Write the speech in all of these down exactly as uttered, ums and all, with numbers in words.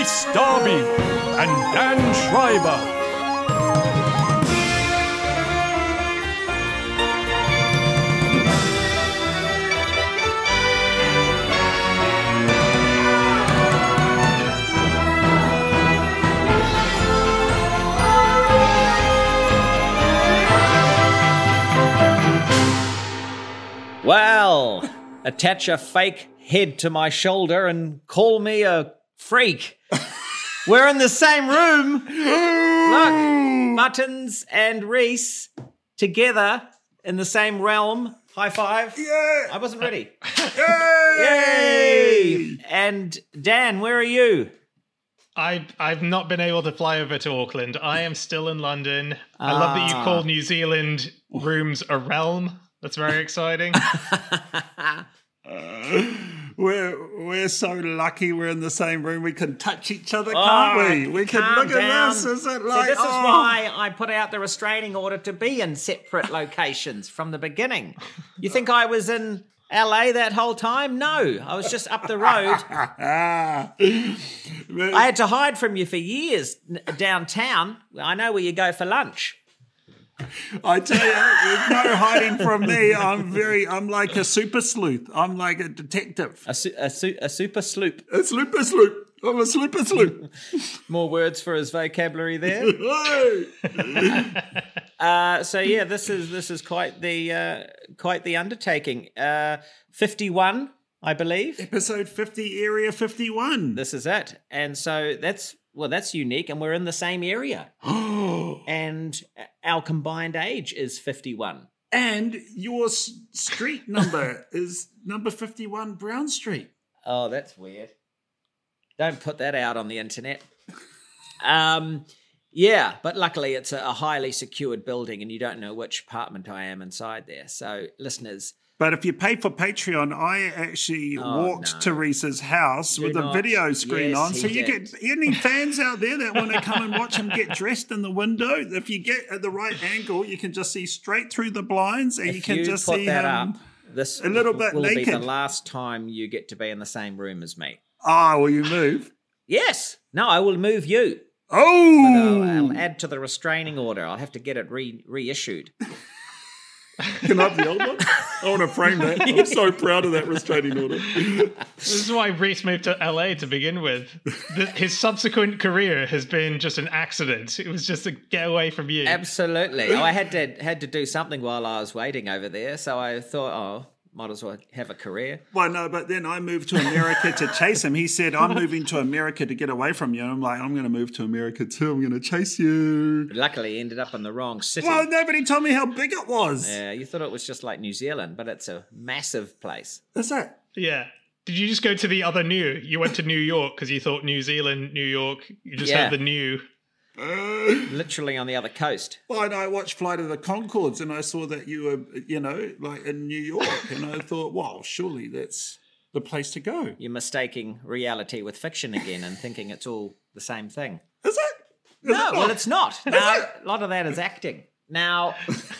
Rhys Darby and Dan Schreiber. Well, attach a fake head to my shoulder and call me a freak. We're in the same room. Look, Buttons and Rhys together in the same realm. High five. Yeah. I wasn't ready. Yay! Yay! And Dan, where are you? I, I've not been able to fly over to Auckland. I am still in London. I love that you Ah. called New Zealand rooms a realm. That's very exciting. Uh, we're we're so lucky we're in the same room. We can touch each other, can't we? We can Calm look down. at this. Is it See, like this is oh. why I put out the restraining order to be in separate locations from the beginning. You think I was in L A that whole time? No, I was just up the road. Ah. I had to hide from you for years n- downtown. I know where you go for lunch. I tell you, there's no hiding from me. I'm very, I'm like a super sleuth. I'm like a detective. A, su- a, su- a super sloop. A slooper sleuth. I'm a slooper sleuth. More words for his vocabulary there. Hey. Uh, so yeah, this is this is quite the uh, quite the undertaking. Uh, fifty-one, I believe. Episode fifty, Area fifty-one. This is it, and so that's well, that's unique, and we're in the same area, and our combined age is fifty-one. And your s- street number is number fifty-one Brown Street. Oh, that's weird. Don't put that out on the internet. Um, yeah, but luckily it's a, a highly secured building, and you don't know which apartment I am inside there. So, listeners. But if you pay for Patreon, I actually Oh, walked no. to Reese's house Do with a not. video screen Yes, on. he So you did. get any fans out there that want to come and watch him get dressed in the window. If you get at the right angle, you can just see straight through the blinds, and If you can you just put see that him. up, this a little bit will be naked. the last time you get to be in the same room as me. Ah, will you move? Yes. No, I will move you. Oh, I'll, I'll add to the restraining order. I'll have to get it re- reissued. can I have the old one? I want to frame that. I'm so proud of that restraining order. This is why Rhys moved to L A to begin with. The, his subsequent career has been just an accident. It was just a get away from you. Absolutely. Oh, I had to had to do something while I was waiting over there, so I thought, oh, might as well have a career. Well, no, but then I moved to America to chase him. He said, I'm moving to America to get away from you. And I'm like, I'm going to move to America too. I'm going to chase you. Luckily, he ended up in the wrong city. Well, nobody told me how big it was. Yeah, you thought it was just like New Zealand, but it's a massive place. That's it. Yeah. Did you just go to the other new? You went to New York because you thought New Zealand, New York. You just Yeah. had the new. Uh, Literally on the other coast. well, and I watched Flight of the Conchords and I saw that you were, you know, like in New York. And I thought, wow, surely that's the place to go. You're mistaking reality with fiction again and thinking it's all the same thing. Is it? Is No, it well, not? it's not. Now, a lot of that is acting. Now,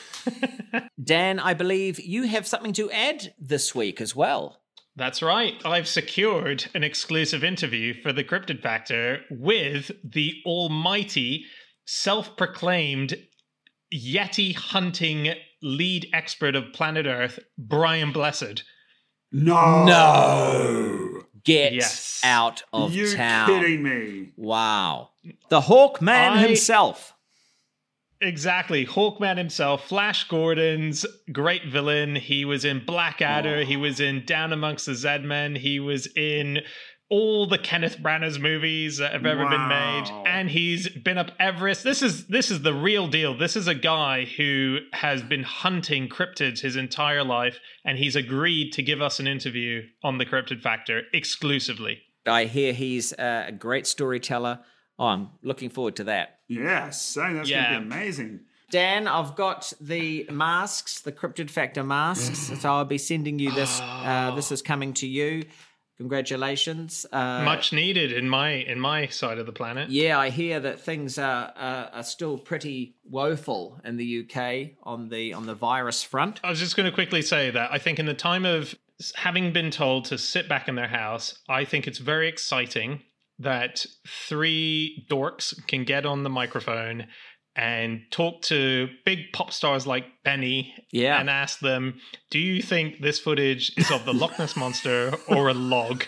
Dan, I believe you have something to add this week as well. That's right. I've secured an exclusive interview for the Cryptid Factor with the almighty, self-proclaimed Yeti hunting lead expert of planet Earth, Brian Blessed. No. No. Get Yes. out of You town. kidding me? Wow. The Hawkman I- himself. Exactly. Hawkman himself, Flash Gordon's great villain. He was in Blackadder. He was in Down Amongst the Zed-Men. He was in all the Kenneth Branagh's movies that have ever been made. Wow. And he's been up Everest. This is this is the real deal. This is a guy who has been hunting cryptids his entire life, and he's agreed to give us an interview on the Cryptid Factor exclusively. I hear he's uh, a great storyteller. Oh, I'm looking forward to that. Yes, so that's Yeah. going to be amazing. Dan, I've got the masks, the Cryptid Factor masks. So I'll be sending you this. Uh, this is coming to you. Congratulations. Uh, Much needed in my in my side of the planet. Yeah, I hear that things are, are are still pretty woeful in the U K on the on the virus front. I was just going to quickly say that I think in the time of having been told to sit back in their house, I think it's very exciting that three dorks can get on the microphone and talk to big pop stars like Benny Yeah. and ask them, do you think this footage is of the Loch Ness Monster or a log?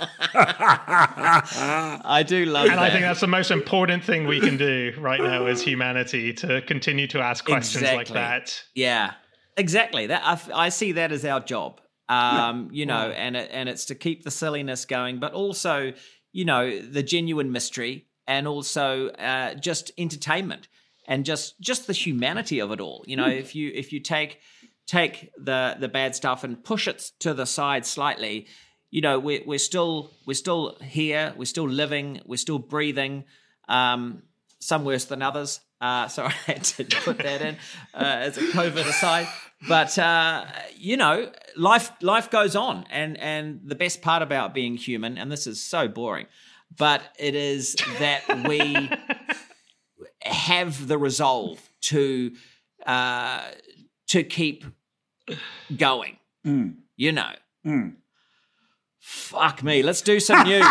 I do love And that. I think that's the most important thing we can do right now as humanity, to continue to ask questions like Exactly. that. Yeah, exactly. That I, I see that as our job. Um, you know, and it, and it's to keep the silliness going, but also, you know, the genuine mystery, and also uh, just entertainment, and just just the humanity of it all. You know, if you if you take take the the bad stuff and push it to the side slightly, you know, we're we're still we're still here, we're still living, we're still breathing. Um, some worse than others. Uh, so I had to put that in uh, as a COVID aside. But uh, you know, life life goes on, and and the best part about being human, and this is so boring, but it is that we have the resolve to uh, to keep going. Mm. You know. Mm. Fuck me. Let's do some news.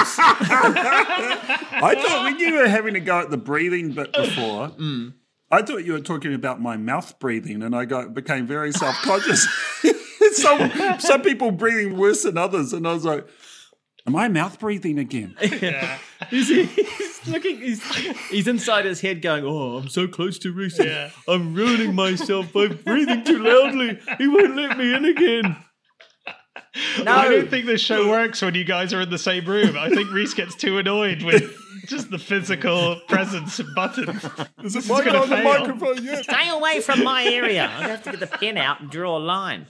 I thought when you were having to go at the breathing bit before, Mm. I thought you were talking about my mouth breathing, and I got became very self-conscious. some some people breathing worse than others, and I was like, am I mouth breathing again? Yeah. He's, he's looking. He's, he's inside his head, going, "Oh, I'm so close to Reese. Yeah. I'm ruining myself by breathing too loudly. He won't let me in again." No, I don't think this show works when you guys are in the same room. I think Reese gets too annoyed with just the physical presence of buttons. Is it is mic gonna on the fail. microphone yet? Stay away from my area. I'm gonna have to get the pen out and draw a line.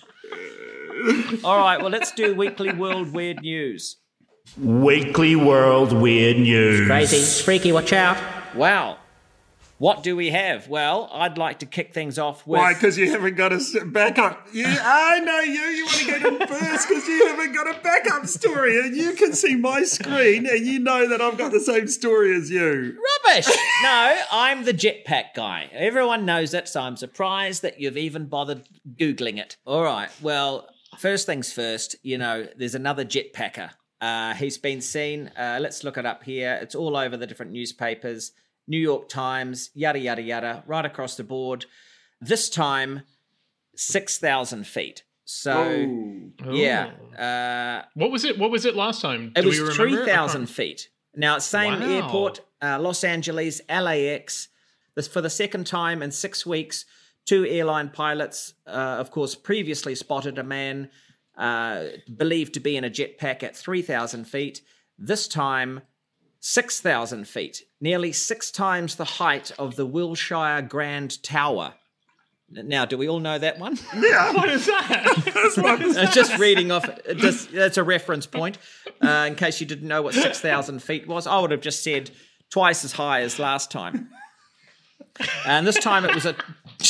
All right. Well, let's do weekly world weird news. Weekly World Weird News. Crazy, it's freaky. Watch out! Wow. What do we have? Well, I'd like to kick things off with. Why? Because you haven't got a s- backup. You, I know you. You want to go to first because you haven't got a backup story, and you can see my screen, and you know that I've got the same story as you. Rubbish! No, I'm the jetpack guy. Everyone knows it, so I'm surprised that you've even bothered Googling it. All right, well, first things first, you know, there's another jetpacker. Uh, he's been seen. Uh, let's look it up here. It's all over the different newspapers. New York Times, yada, yada, yada, right across the board. This time, six thousand feet. So, yeah. Uh, What was it? What was it last time? it Do was we remember? three thousand feet. Now, same Wow. airport, uh, Los Angeles, L A X. This for the second time in six weeks. Two airline pilots, uh, of course, previously spotted a man uh, believed to be in a jetpack at three thousand feet. This time, six thousand feet, nearly six times the height of the Wilshire Grand Tower. Now, do we all know that one? Yeah. What is that? It's just reading off. It just, that's a reference point. Uh, in case you didn't know what six thousand feet was, I would have just said twice as high as last time. And this time it was a.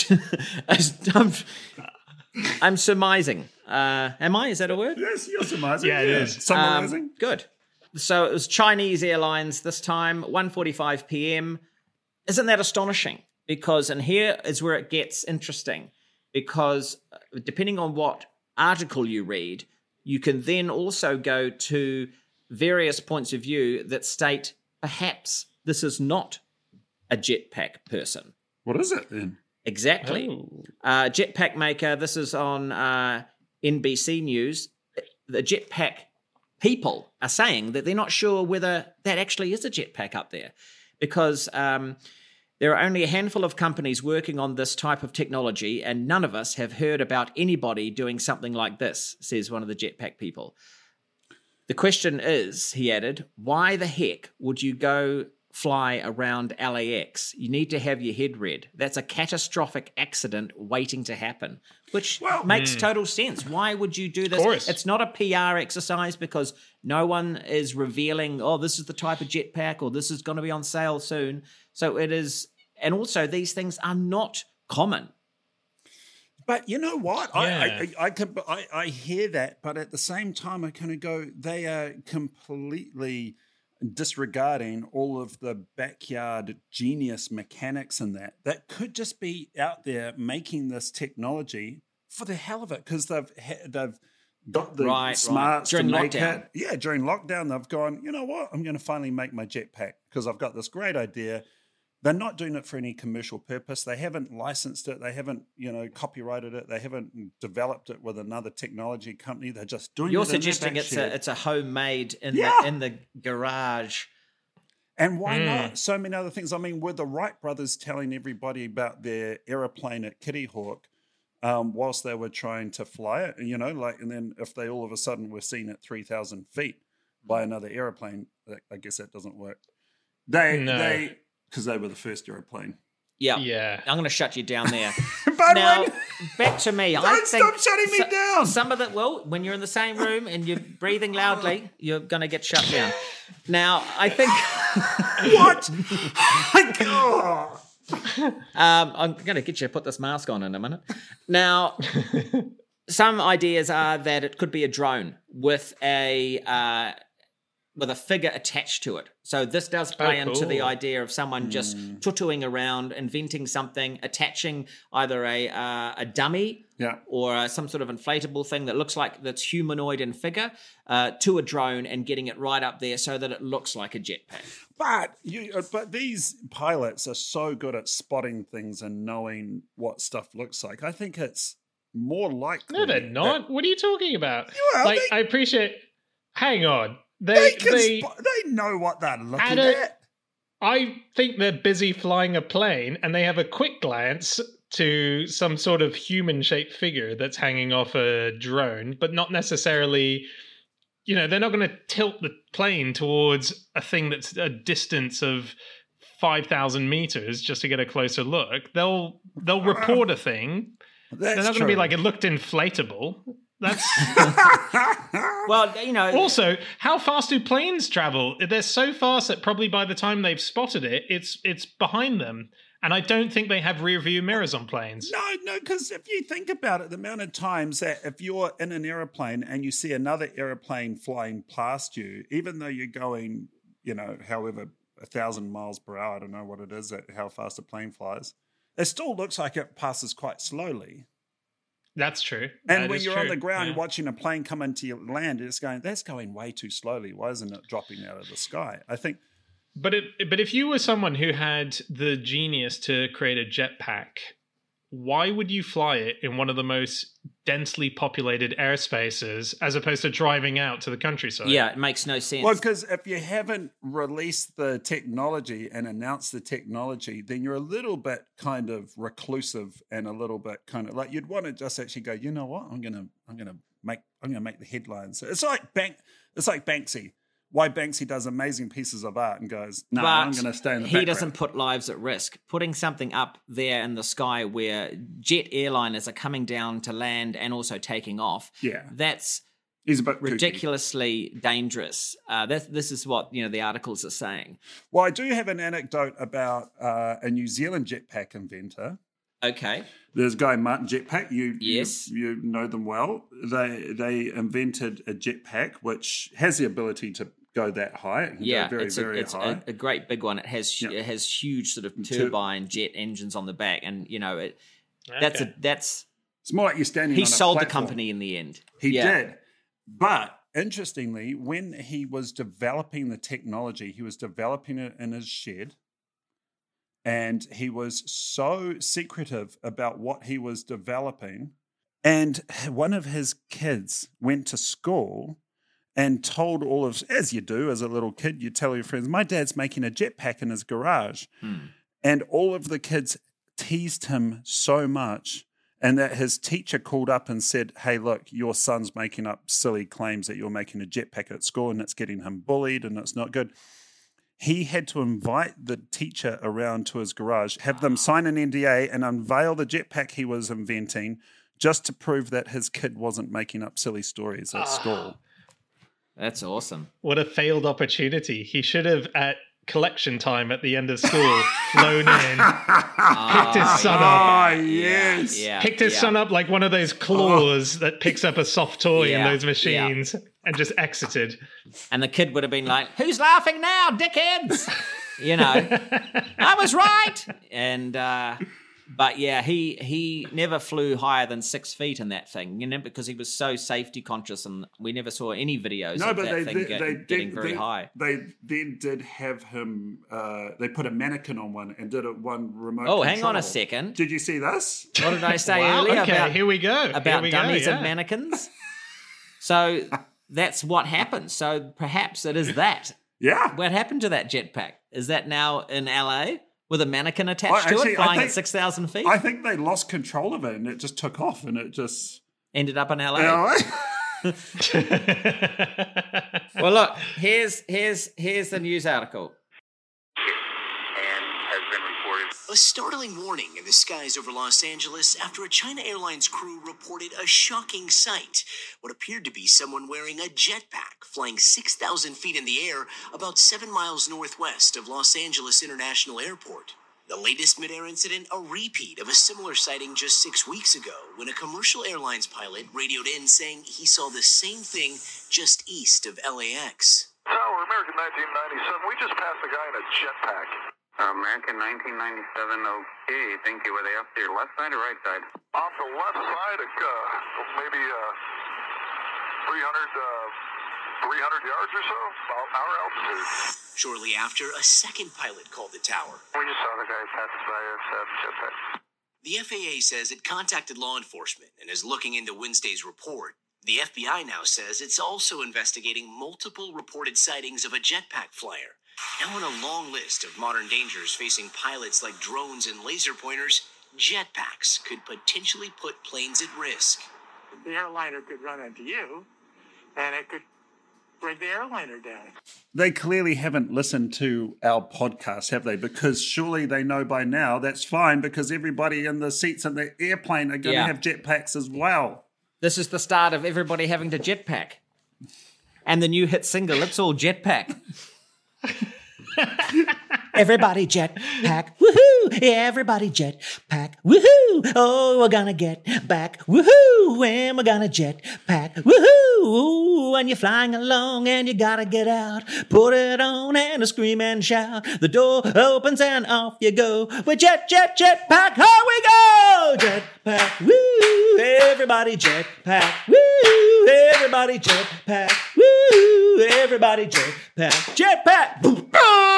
I'm, I'm surmising. Uh, am I? Is that a word? Yes, you're surmising. Yeah, it is. Summarizing. Um, good. So it was Chinese Airlines this time, one forty-five p.m. Isn't that astonishing? Because, and here is where it gets interesting, because depending on what article you read, you can then also go to various points of view that state perhaps this is not a jetpack person. What is it then? Exactly. Oh. Uh, jetpack maker, this is on uh, N B C News. The jetpack people are saying that they're not sure whether that actually is a jetpack up there, because um, there are only a handful of companies working on this type of technology, and none of us have heard about anybody doing something like this, says one of the jetpack people. The question is, he added, why the heck would you go fly around L A X? You need to have your head read. That's a catastrophic accident waiting to happen, which Well- makes total sense. Why would you do this? course. It's not a P R exercise because no one is revealing, oh, this is the type of jetpack or this is going to be on sale soon. So it is, and also these things are not common. But you know what? Yeah. I, I, I, can, I, I hear that, but at the same time, I kind of go, they are completely disregarding all of the backyard genius mechanics in that. That could just be out there making this technology for the hell of it, because they've ha- they've got the Right, right. smarts During to make lockdown. it. Yeah, during lockdown, they've gone, you know what? I'm going to finally make my jetpack because I've got this great idea. They're not doing it for any commercial purpose. They haven't licensed it. They haven't, you know, copyrighted it. They haven't developed it with another technology company. They're just doing You're it in their suggesting back it's shed. a it's a homemade in Yeah. the in the garage. And why Mm. not? So many other things. I mean, were the Wright brothers telling everybody about their aeroplane at Kitty Hawk um, whilst they were trying to fly it? You know, like, and then if they all of a sudden were seen at three thousand feet by another aeroplane, that, I guess that doesn't work. They, No. they, because they were the first aeroplane. Yeah. Yeah. I'm going to shut you down there. But now, when- back to me. I Don't think stop shutting me so- down. Some of the well, when you're in the same room and you're breathing loudly, you're going to get shut down. Now, I think what? Oh. um, I'm going to get you to put this mask on in a minute. Now, some ideas are that it could be a drone with a uh, with a figure attached to it. So this does play Oh, into the cool. idea of someone just tutuing around, inventing something, attaching either a uh, a dummy Yeah. or uh, some sort of inflatable thing that looks like that's humanoid in figure uh, to a drone and getting it right up there so that it looks like a jetpack. But you, uh, but these pilots are so good at spotting things and knowing what stuff looks like. I think it's more likely. No, they're that not. What are you talking about? Well, like, they- I appreciate. Hang on. They, They, can they, spot, they know what they're looking I don't- at. I think they're busy flying a plane, and they have a quick glance to some sort of human-shaped figure that's hanging off a drone, but not necessarily. You know, they're not going to tilt the plane towards a thing that's a distance of five thousand meters just to get a closer look. They'll they'll report a thing. That's They're not going to true. be like, it looked inflatable. That's Well, you know, also, how fast do planes travel? They're so fast that probably by the time they've spotted it, it's it's behind them. And I don't think they have rear view mirrors on planes. No, no, because if you think about it, the amount of times that if you're in an aeroplane and you see another aeroplane flying past you, even though you're going, you know, however, a thousand miles per hour, I don't know what it is, at how fast a plane flies, it still looks like it passes quite slowly. That's true. And That when is you're on true. the ground Yeah. watching a plane come into your land, it's going, that's going way too slowly. Why isn't it dropping out of the sky? I think, But it, but if you were someone who had the genius to create a jetpack, why would you fly it in one of the most densely populated airspaces as opposed to driving out to the countryside? yeah, it makes no sense. well, because if you haven't released the technology and announced the technology, then you're a little bit kind of reclusive and a little bit kind of like you'd want to just actually go, you know what, I'm gonna, I'm gonna make, I'm gonna make the headlines. It's like Bank, it's like Banksy. Why Banksy does amazing pieces of art and goes, no, but I'm going to stay in the he background. doesn't put lives at risk. Putting something up there in the sky where jet airliners are coming down to land and also taking off, Yeah. that's He's a bit kooky. ridiculously dangerous. Uh, this, this is what you know the articles are saying. Well, I do have an anecdote about uh, a New Zealand jetpack inventor. Okay. There's a guy, Martin Jetpack. You, Yes. you you know them well. They they invented a jetpack which has the ability to go that high. It can Yeah, go very it's, very a, it's high. a, a great big one. It has Yeah. it has huge sort of Tur- turbine jet engines on the back, and you know it. That's Okay. a that's it's more like you're standing. he on a sold the platform. company in the end. He Yeah. did. But interestingly, when he was developing the technology, he was developing it in his shed. And he was so secretive about what he was developing. And one of his kids went to school and told all of, as you do as a little kid, you tell your friends, my dad's making a jetpack in his garage. Hmm. And all of the kids teased him so much. And that his teacher called up and said, hey, look, your son's making up silly claims that you're making a jetpack at school and it's getting him bullied and it's not good. He had to invite the teacher around to his garage, have them sign an N D A and unveil the jetpack he was inventing just to prove that his kid wasn't making up silly stories at school. That's awesome. What a failed opportunity. He should have, at collection time at the end of school, flown in, picked his son Ah, up, yes. Yeah, picked his yeah. son up like one of those claws that picks up a soft toy in Yeah, those machines and just exited. And the kid would have been like, "Who's laughing now, dickheads?" You know, I was right. And uh, But yeah, he he never flew higher than six feet in that thing, you know, because he was so safety conscious, and we never saw any videos No, of but that they, thing they, get- they getting did, very they, high. They then did have him. Uh, they put a mannequin on one and did it one remote. Oh, hang on a control. second. Did you see this? What did I say Wow, earlier okay, about here we go. Here about we go, dummies yeah. and mannequins? So that's what happened. So perhaps it is that. Yeah. What happened to that jetpack? Is that now in L A with a mannequin attached Well, actually, to it, I flying think- at six thousand feet? I think they lost control of it and it just took off and it just. Ended up in L A. You know, Well, look, here's here's here's the news article. and has been reported. A startling warning in the skies over Los Angeles after a China Airlines crew reported a shocking sight. What appeared to be someone wearing a jetpack flying six thousand feet in the air about seven miles northwest of Los Angeles International Airport. The latest midair incident, a repeat of a similar sighting just six weeks ago when a commercial airlines pilot radioed in saying he saw the same thing just east of L A X. Tower, American nineteen ninety-seven. We just passed a guy in a jetpack. American nineteen ninety-seven, okay. Thank you. Were they up to your left side or right side? Off the left side, uh, maybe uh, three hundred, uh, three hundred yards or so, about our altitude. Shortly after, a second pilot called the tower. We just saw the guy passing by us uh, jetpack. The F A A says it contacted law enforcement and is looking into Wednesday's report. The F B I now says it's also investigating multiple reported sightings of a jetpack flyer. Now on a long list of modern dangers facing pilots like drones and laser pointers, jetpacks could potentially put planes at risk. The airliner could run into you, and it could bring the airliner down. they clearly haven't listened to our podcast, have they? Because surely they know by now that's fine because everybody in the seats in the airplane are going to Yeah. have jetpacks as well. This is the start of everybody having to jetpack. And the new hit single, It's All Jetpack. Everybody jetpack, woohoo! Everybody jetpack, woohoo! Oh, we're gonna get back, woohoo! And we're gonna jetpack, woohoo! And you're flying along and you gotta get out. Put it on and scream and shout. The door opens and off you go. We jet, jet, jetpack, here we go! Jetpack, woo! Everybody jetpack, woo! Everybody jetpack, woo! Everybody jetpack, jetpack! Boom.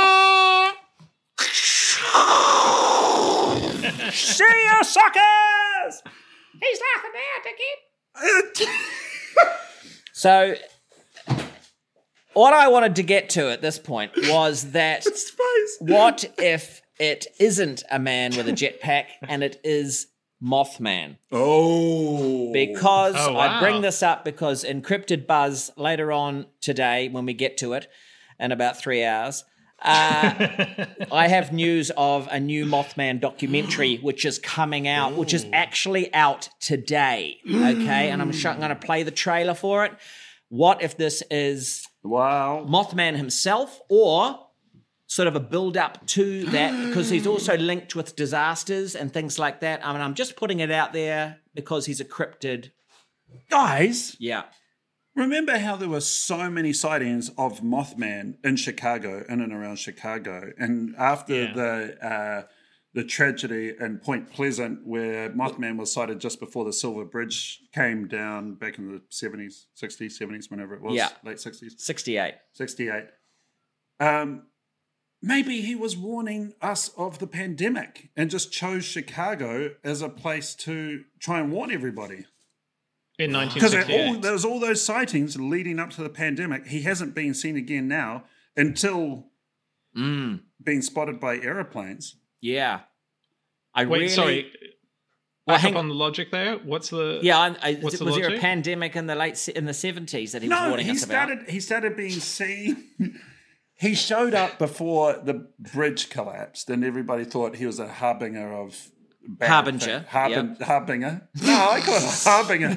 See you, suckers! He's laughing there, Dickie. So, what I wanted to get to at this point was that what if it isn't a man with a jetpack and it is Mothman? Oh. Because Oh, I wow. bring this up because Encrypted Buzz later on today, when we get to it in about three hours, uh, I have news of a new Mothman documentary which is coming out, which is actually out today. Okay, and I'm, sh- I'm going to play the trailer for it. What if this is Wow. Mothman himself or sort of a build up to that, because he's also linked with disasters and things like that. I mean, I'm just putting it out there because he's a cryptid. Guys, Yeah. remember how there were so many sightings of Mothman in Chicago, in and around Chicago, and after Yeah. the uh, the tragedy in Point Pleasant, where Mothman was sighted just before the Silver Bridge came down back in the seventies, sixties, seventies, whenever it was, Yeah. late sixties, sixty-eight. sixty-eight. Um, maybe he was warning us of the pandemic and just chose Chicago as a place to try and warn everybody. In nineteen Because sixty-eight. there was all those sightings leading up to the pandemic. He hasn't been seen again now until Mm. being spotted by aeroplanes. Yeah. I Wait, really, sorry. Well, Back hang up on the logic there. What's the? Yeah, I, I, What's the was there a logic? pandemic in the late se- in the seventies that he was No, warning he us about? started. He started being seen. He showed up before the bridge collapsed, and everybody thought he was a harbinger of bad Harbinger, thing. Harbin, Harbinger. No, I call it a harbinger.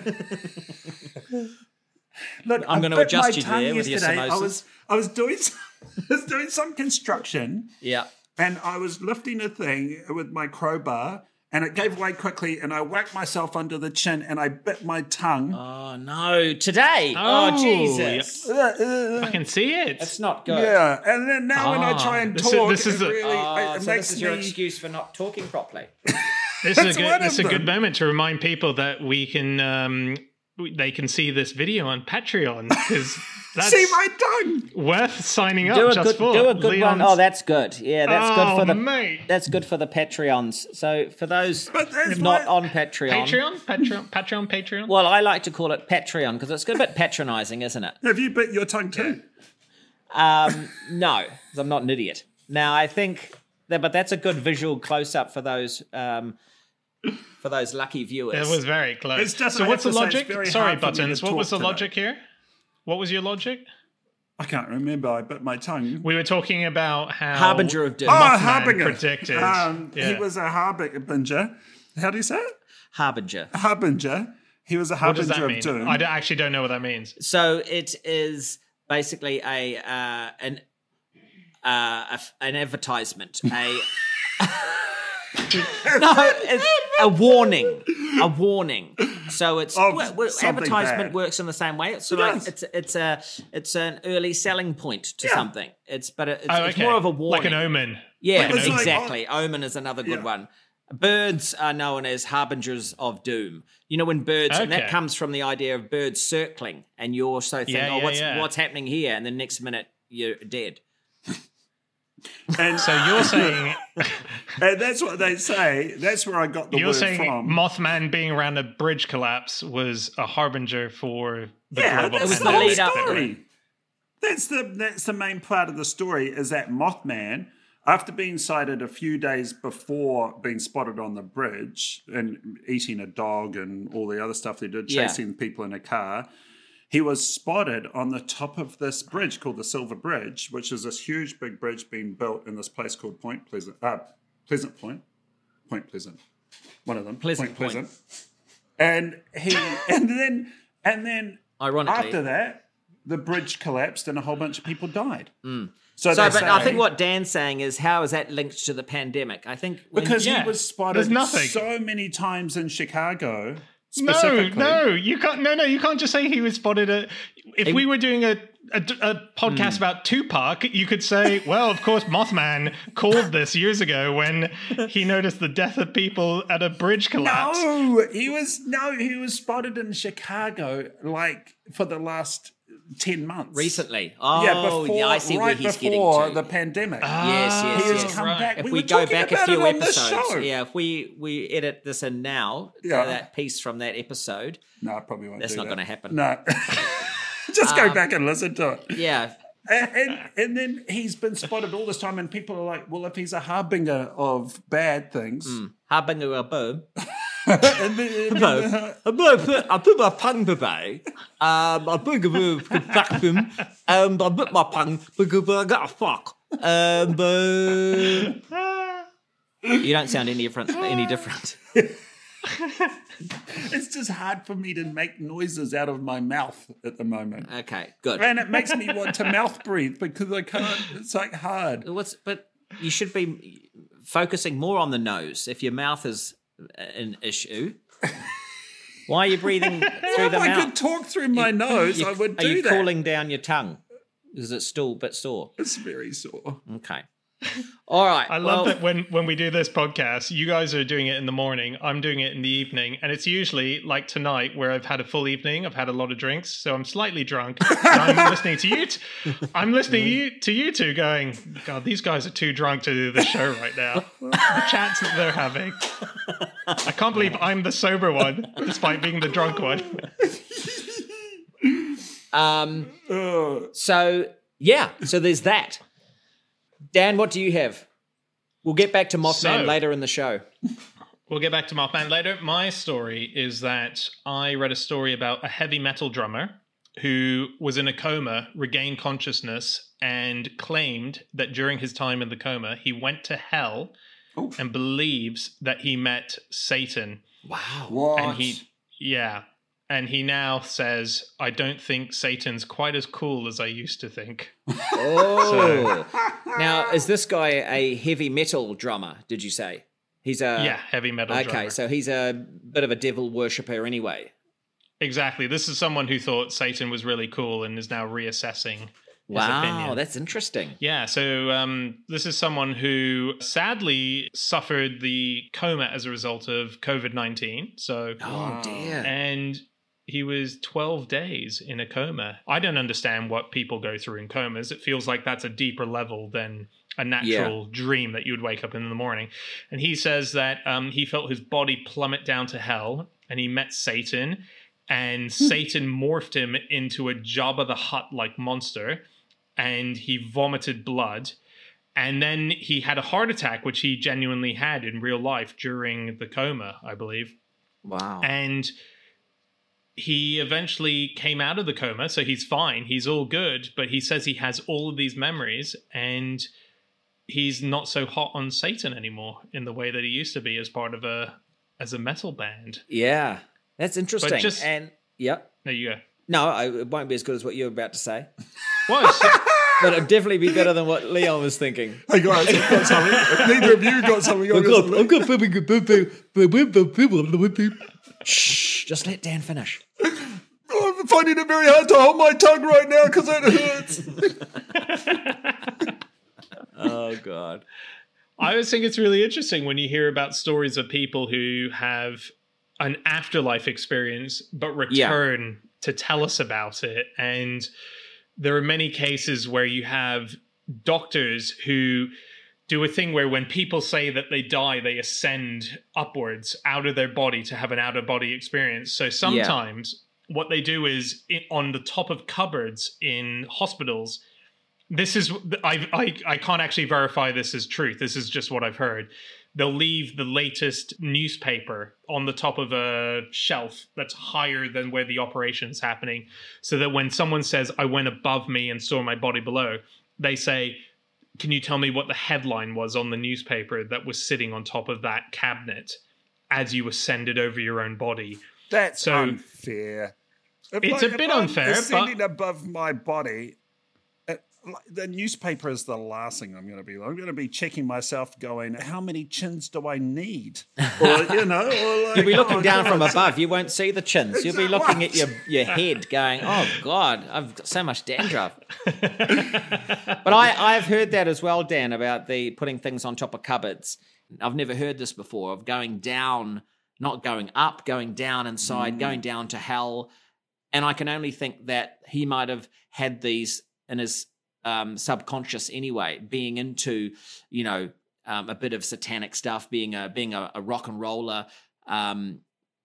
Look, I'm I gonna bit adjust my you tongue there with your yesterday. I samosas. was I was doing some, I was doing some construction. Yeah. And I was lifting a thing with my crowbar, and it gave way quickly, and I whacked myself under the chin, and I bit my tongue. Oh, no. Today. Oh, Oh, Jesus. I can see it. That's not good. Yeah, and then now when I Ah, try and this is- talk, this is it a- really Oh, it so makes this is your me. excuse for not talking properly. This is a That's good. one This is of a good them. moment to remind people that we can. Um, they can see this video on Patreon because that's See my tongue. worth signing up Do a just good, for. do a good one. Leon's- Oh, that's good. Yeah, that's Oh, good for the mate. that's good for the Patreons. So for those But that's not why- on Patreon, Patreon, Patreon, Patreon, Patreon. well, I like to call it Patreon because it's a bit patronising, isn't it? Have you bit your tongue too? Um, no, 'cause I'm not an idiot. Now I think that, but that's a good visual close up for those um, for those lucky viewers. It was very close. It's just- so I what's the have to say, it's logic? very Sorry, hard for me to Buttons. What talk was the today. logic here? What was your logic? I can't remember. I bit my tongue. We were talking about how Harbinger of Doom. Oh, Mothman Harbinger. predicted. Um, He Yeah. was a harbinger. How do you say it? Harbinger. Harbinger. He was a What does harbinger that of mean? doom. I d- actually don't know what that means. So it is basically a uh, an uh, a, an advertisement, a no, it's a warning, a warning. So it's Of well, well, something advertisement bad. works in the same way. It's It like does. it's it's a it's an early selling point to Yeah. something. It's but it, it's, Oh, it's okay. more of a warning, Like an omen. Yeah, Like an It's like- exactly. Omen is another good Yeah. one. Birds are known as harbingers of doom. You know, when birds, and that Okay. comes from the idea of birds circling, and you also think, Yeah, oh, yeah, what's yeah. what's happening here? And the next minute you're dead. and, So you're saying and that's what they say. That's where I got the you're word saying from. Mothman being around a bridge collapse was a harbinger for the yeah, global that's the the whole lead up. story. That's the that's the main part of the story. Is that Mothman, after being sighted a few days before being spotted on the bridge and eating a dog and all the other stuff they did, Yeah. chasing people in a car, he was spotted on the top of this bridge called the Silver Bridge, which is this huge big bridge being built in this place called Point Pleasant, uh, Pleasant Point, Point Pleasant, one of them, Pleasant Point Point. Pleasant, and he and then and then Ironically, after that, the bridge collapsed and a whole bunch of people died. Mm. So, So, they but I say- think what Dan's saying is, how is that linked to the pandemic? I think when, because Yeah, he was spotted there's nothing. so many times in Chicago. No, Specifically. no, you can't. No, no, you can't just say he was spotted. At, if we were doing a, a, a podcast about Tupac, you could say, well, of course, Mothman called this years ago when he noticed the death of people at a bridge collapse. No, he was no, he was spotted in Chicago like for the last ten months. recently. Oh, yeah, before, yeah, I see right where he's getting before to. the pandemic. yes, yes, he has yes. come right. back. If we, we, were go talking back a about few it on this episodes, show. yeah, if we we edit this in now, Yeah. uh, that piece from that episode, No, I probably won't. That's do not that. gonna happen. No, just go back and listen to it. yeah, And, and and then he's been spotted all this time, and people are like, "Well, if he's a harbinger of bad things, harbinger of boom. and then, I put my tongue today. Um, I put a vacuum, and I put my tongue because I got a fuck. Um, but you don't sound any different. Any different. it's just hard for me to make noises out of my mouth at the moment, Okay, good. and it makes me want to mouth breathe because I can't. It's like hard. What's but you should be focusing more on the nose if your mouth is an issue. Why are you breathing through Well, the if I mouth? could talk through my nose, You- I would Are do you that. cooling down your tongue? Is it still a bit sore? It's very sore. Okay. All right. I love well, that when, when we do this podcast, you guys are doing it in the morning, I'm doing it in the evening, and it's usually like tonight where I've had a full evening, I've had a lot of drinks, so I'm slightly drunk. And I'm listening to you. T- I'm listening you, to you two, going, God, these guys are too drunk to do the show right now. The chats that they're having. I can't believe I'm the sober one, despite being the drunk one. Um. Ugh. So yeah. So there's that. Dan, what do you have? We'll get back to Mothman So- later in the show. We'll get back to Mothman later. My story is that I read a story about a heavy metal drummer who was in a coma, regained consciousness, and claimed that during his time in the coma, he went to hell Oh. and believes that he met Satan. Wow. What? And he, yeah. And he now says, I don't think Satan's quite as cool as I used to think. Oh. Now, is this guy a heavy metal drummer? Did you say? He's a yeah, heavy metal Okay, drummer. so he's a bit of a devil worshipper anyway. Exactly. This is someone who thought Satan was really cool and is now reassessing Wow, opinion. that's interesting. Yeah, so um, this is someone who sadly suffered the coma as a result of covid nineteen. So, Oh, dear. and he was twelve days in a coma. I don't understand what people go through in comas. It feels like that's a deeper level than a natural dream that you would wake up in the morning. And he says that um, he felt his body plummet down to hell, and he met Satan, and Satan morphed him into a Jabba the Hutt-like monster, and he vomited blood. And then he had a heart attack, which he genuinely had in real life during the coma, I believe. Wow. And he eventually came out of the coma, so he's fine. He's all good, but he says he has all of these memories, and he's not so hot on Satan anymore in the way that he used to be as part of a as a metal band. Yeah, that's interesting. just- and yep. There you go. No, I, it won't be as good as what you were about to say. What? But it'd definitely be better than what Leon was thinking. Hey guys, I've got something. Neither of you got something. I've got something. Shh, just let Dan finish. Oh, I'm finding it very hard to hold my tongue right now because it hurts. Oh, God. I always think it's really interesting when you hear about stories of people who have an afterlife experience but return to tell us about it. And there are many cases where you have doctors who do a thing where when people say that they die, they ascend upwards out of their body to have an out-of-body experience. So sometimes what they do is it, on the top of cupboards in hospitals, this is, I, I, I can't actually verify this as truth. This is just what I've heard. They'll leave the latest newspaper on the top of a shelf that's higher than where the operation is happening, so that when someone says, I went above me and saw my body below, they say, can you tell me what the headline was on the newspaper that was sitting on top of that cabinet as you ascended over your own body? That's So- unfair. If It's I- a if bit I'm unfair, but- ascending above my body, uh, like, the newspaper is the last thing I'm going to be. I'm going to be checking myself, going, how many chins do I need? Or you know, or like, You'll be looking oh, down God, from it's- above. You won't see the chins. You'll be Exactly. looking at your, your head going, oh, God, I've got so much dandruff. But I, I've heard that as well, Dan, about the putting things on top of cupboards. I've never heard this before, of going down, not going up, going down inside, going down to hell. And I can only think that he might have had these in his um, subconscious anyway, being into, you know, um, a bit of satanic stuff, being a being a, a rock and roller, um,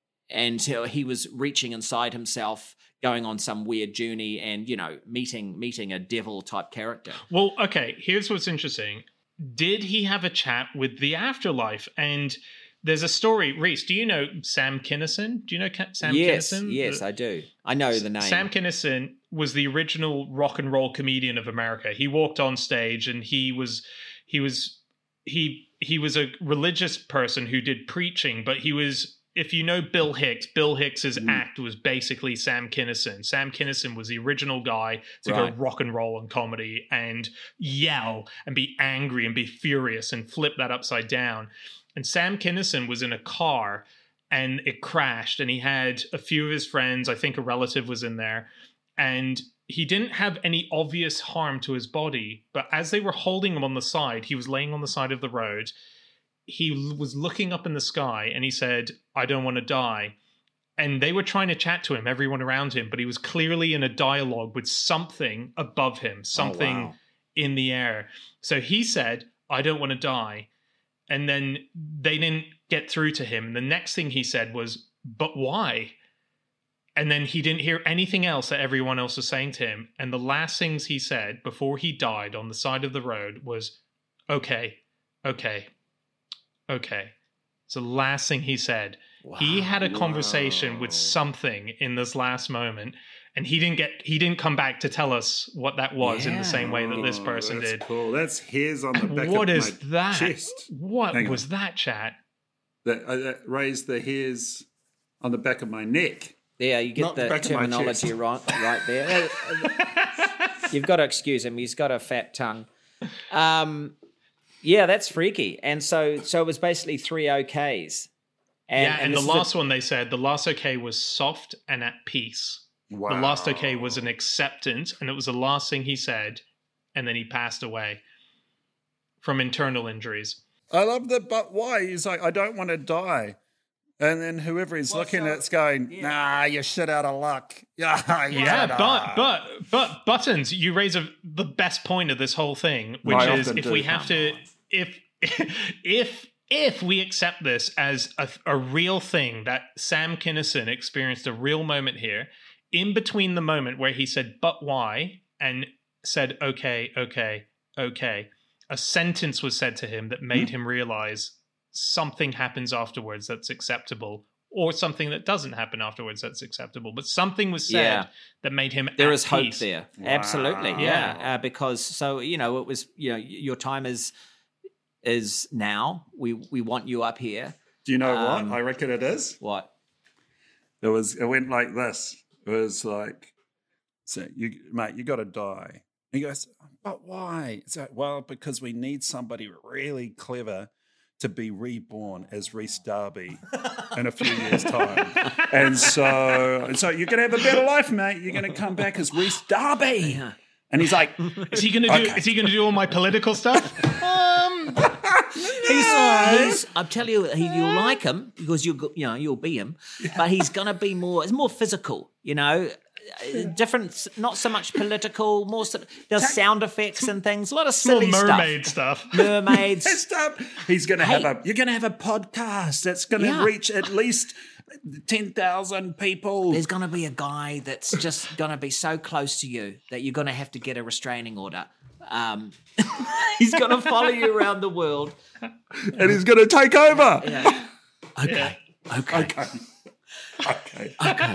and so he was reaching inside himself, going on some weird journey, and you know, meeting meeting a devil type character. Well, okay, here's what's interesting. Did he have a chat with the afterlife? And there's a story. Reese, do you know Sam Kinison? Do you know Ka- Sam yes, Kinison? yes, The- I do. I know the name. Sam Kinison was the original rock and roll comedian of America. He walked on stage and he was he was he he was a religious person who did preaching, but he was, if you know Bill Hicks, Bill Hicks's Mm. act was basically Sam Kinison. Sam Kinison was the original guy to Right. go rock and roll and comedy and yell and be angry and be furious and flip that upside down. And Sam Kinison was in a car and it crashed, and he had a few of his friends, I think a relative was in there, and he didn't have any obvious harm to his body, but as they were holding him on the side, he was laying on the side of the road, he l- was looking up in the sky, and he said, I don't want to die. And they were trying to chat to him, everyone around him, but he was clearly in a dialogue with something above him, something wow. in the air. So he said, I don't want to die. And then they didn't get through to him. And the next thing he said was, but why? And then he didn't hear anything else that everyone else was saying to him. And the last things he said before he died on the side of the road was, okay, okay, okay. So the last thing he said. He had a conversation with something in this last moment. And he didn't get he didn't come back to tell us what that was in Yeah. the same way that this Oh, person that's did. Cool. That's hairs on the back What of is my that? chest. What Hang on. was that, chat? That, uh, that raised the hairs on the back of my neck. Yeah, you get Not the the back of my terminology chest. right, right there. You've got to excuse him. He's got a fat tongue. Um, yeah, that's freaky. And so, so it was basically three OKs. And, yeah, and, this the is last one they said, the last okay was soft and at peace. Wow. The last okay was an acceptance, and it was the last thing he said, and then he passed away from internal injuries. I love that, but why? He's like, I don't want to die. And then whoever he's Well, looking so- at it's going, yeah. nah, you're shit out of luck. Yeah, you Yeah, shut but up." but but Buttons, you raise a, the best point of this whole thing, which I is often if do. we have to, if if if we accept this as a, a real thing, that Sam Kinison experienced a real moment here, in between the moment where he said "but why" and said "okay, okay, okay," a sentence was said to him that made Hmm. him realize something happens afterwards that's acceptable. Or something that doesn't happen afterwards that's acceptable. But something was said Yeah. that made him There at is hope peace. there. Wow. Absolutely. Yeah. Yeah. Uh, because so, you know, it was, you know, your time is is now. We we want you up here. Do you know Um, what? I reckon it is. What? It was. It went like this. It was like, so you, mate, you got to die. And he goes, but why? It's like, well, because we need somebody really clever to be reborn as Reese Darby in a few years' time. And so, and so you're going to have a better life, mate. You're going to come back as Reese Darby. Yeah. And he's like, Is he gonna do? Okay. Is he gonna do all my political stuff? um, He's, he's, I'll tell you, he, you'll like him because you you know you'll be him, but he's gonna be more. It's more physical, you know, Uh, different. Not so much political. More so, does sound effects and things. A lot of more silly mermaid stuff. stuff. Mermaids. messed up. He's going to Hey. have a. You're going to have a podcast that's going to Yeah. reach at least ten thousand people. There's gonna be a guy that's just gonna be so close to you that you're gonna have to get a restraining order. Um, he's gonna follow you around the world. And he's going to take over. Yeah. Okay. Okay. Okay. Okay. Okay.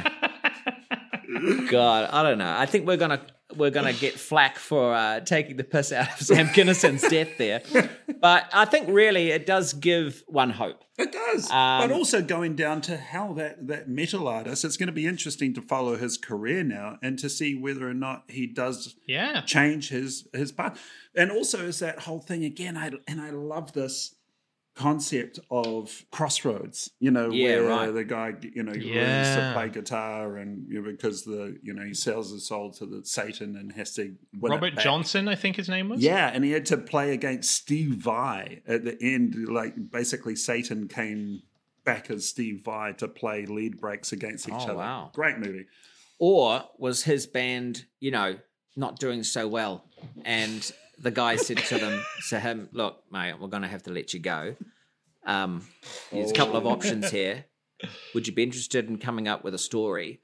God, I don't know. I think we're gonna we're gonna get flack for uh, taking the piss out of Sam Kinnison's death there, but I think really it does give one hope. It does. Um, but also going down to how that, that metal artist, it's going to be interesting to follow his career now and to see whether or not he does Yeah. change his, his path. And also is that whole thing again, I, and I love this concept of crossroads, you know, Yeah, where right. the guy, you know, learns to Yeah. play guitar and you know, because the, you know, he sells his soul to the Satan and has to win it Robert back. Johnson, I think his name was. Yeah, and he had to play against Steve Vai at the end. Like basically, Satan came back as Steve Vai to play lead breaks against each Oh, other. wow. Great movie. Or was his band, you know, not doing so well, and the guy said to them, to him, "Look, mate, we're going to have to let you go. Um, there's a couple of options here. Would you be interested in coming up with a story?"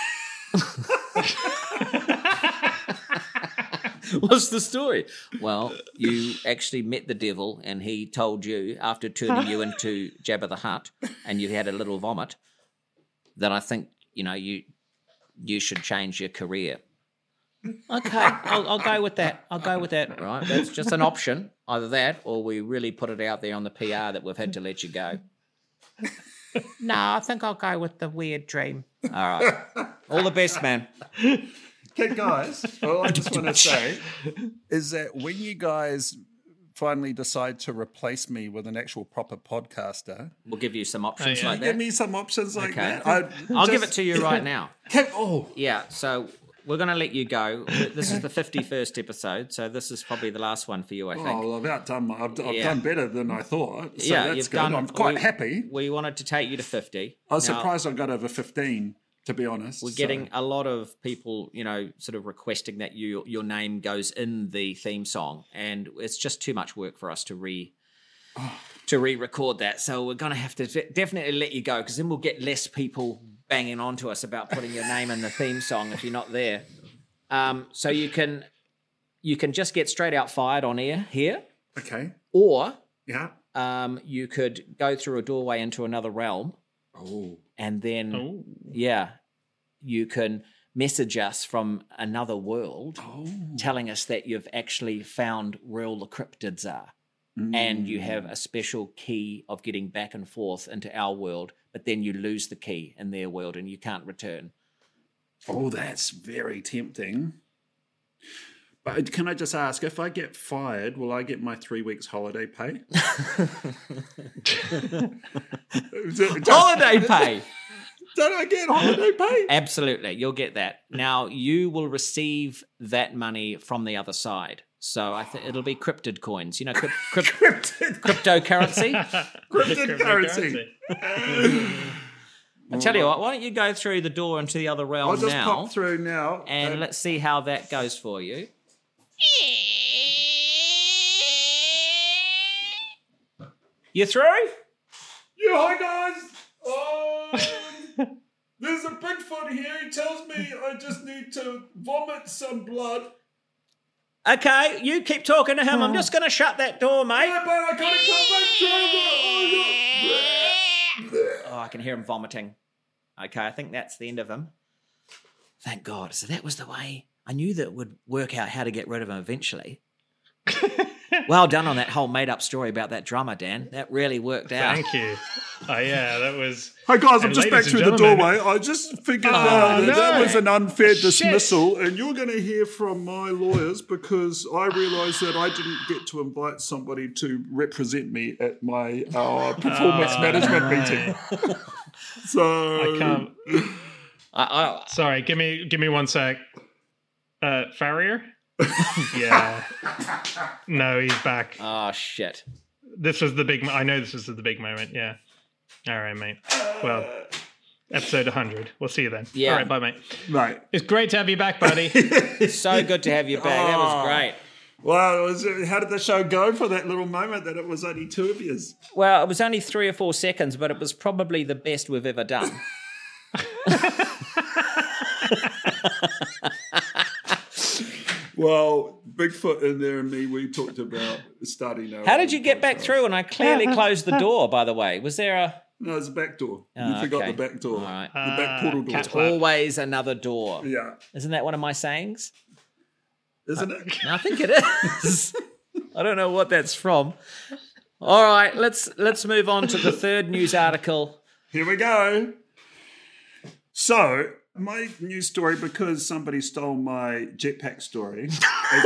What's the story? Well, you actually met the devil and he told you, after turning you into Jabba the Hutt and you had a little vomit, that I think, you know, you you should change your career. Okay, I'll, I'll go with that. I'll go with that. Right, that's just an option. Either that or we really put it out there on the P R that we've had to let you go. No, I think I'll go with the weird dream. All right. All the best, man. Okay, guys, all I just want to say is that when you guys finally decide to replace me with an actual proper podcaster, We'll give you some options Oh, yeah. like give that. me some options like Okay. that. I I'll just- give it to you right now. Okay, oh, Yeah, so we're going to let you go. This is the fifty-first episode, so this is probably the last one for you, I think. oh, well, I've outdone my, I've, I've Yeah. done better than I thought. So yeah, that's you've good. done. I'm quite we- happy. We wanted to take you to fifty. I was Now, surprised I got over fifteen, to be honest. We're so- getting a lot of people, you know, sort of requesting that you your name goes in the theme song, and it's just too much work for us to re to re-record that. So we're going to have to de- definitely let you go, because then we'll get less people banging onto us about putting your name in the theme song if you're not there. Um, so you can you can just get straight out fired on air here, Okay. or Yeah. um, you could go through a doorway into another realm, Oh. and then Oh. yeah, you can message us from another world Oh. telling us that you've actually found where all the cryptids are, and you have a special key of getting back and forth into our world, but then you lose the key in their world and you can't return. Oh, that's very tempting. But can I just ask, if I get fired, will I get my three weeks holiday pay? Is it just- Holiday pay! Don't I get holiday pay? Absolutely, you'll get that. Now, you will receive that money from the other side. So I think it'll be cryptid coins. You know, crypt, crypt, Cryptid, cryptocurrency. cryptid currency. I tell you what, why don't you go through the door into the other realm I'll just now, pop through now. and Uh, let's see how that goes for you. You through? Yeah, hi guys. Um, there's a Bigfoot here. He tells me I just need to vomit some blood. Okay, you keep talking to him. I'm just going to shut that door, mate. Yeah, but I gotta come back through. Oh, I can hear him vomiting. Okay, I think that's the end of him. Thank God. So that was the way. I knew that would work out how to get rid of him eventually. Well done on that whole made-up story about that drummer, Dan. That really worked out. Thank you. Oh, yeah, that was... Hi guys, I'm And just back ladies through and the gentlemen- doorway. I just figured Oh, uh, that, no. that was an unfair Shit. dismissal, and you're going to hear from my lawyers because I realised that I didn't get to invite somebody to represent me at my uh, performance Oh, management no. meeting. So I can't... I, I, Sorry, give me give me one sec. Uh, Farrier? Yeah. No, he's back. oh, shit. This was the big... I know this was the big moment, yeah. All right, mate. Well, episode one hundred. We'll see you then. Yeah. All right, bye, mate. right. It's great to have you back, buddy. So good to have you back. That was great. Well, it was, how did the show go for that little moment that it was only two of yous? Well, it was only three or four seconds, but it was probably the best we've ever done. Well, Bigfoot in there and me, we talked about starting our How did you own get back podcast. through? And I clearly closed the door, by the way. Was there a... No, it's a back door. Oh, you forgot okay. the back door. All right. The back portal door. cat flap. Always another door. Yeah. Isn't that one of my sayings? Isn't it? I think it is. I don't know what that's from. All right, let's let's move on to the third news article. Here we go. So, my news story, because somebody stole my jetpack story, as,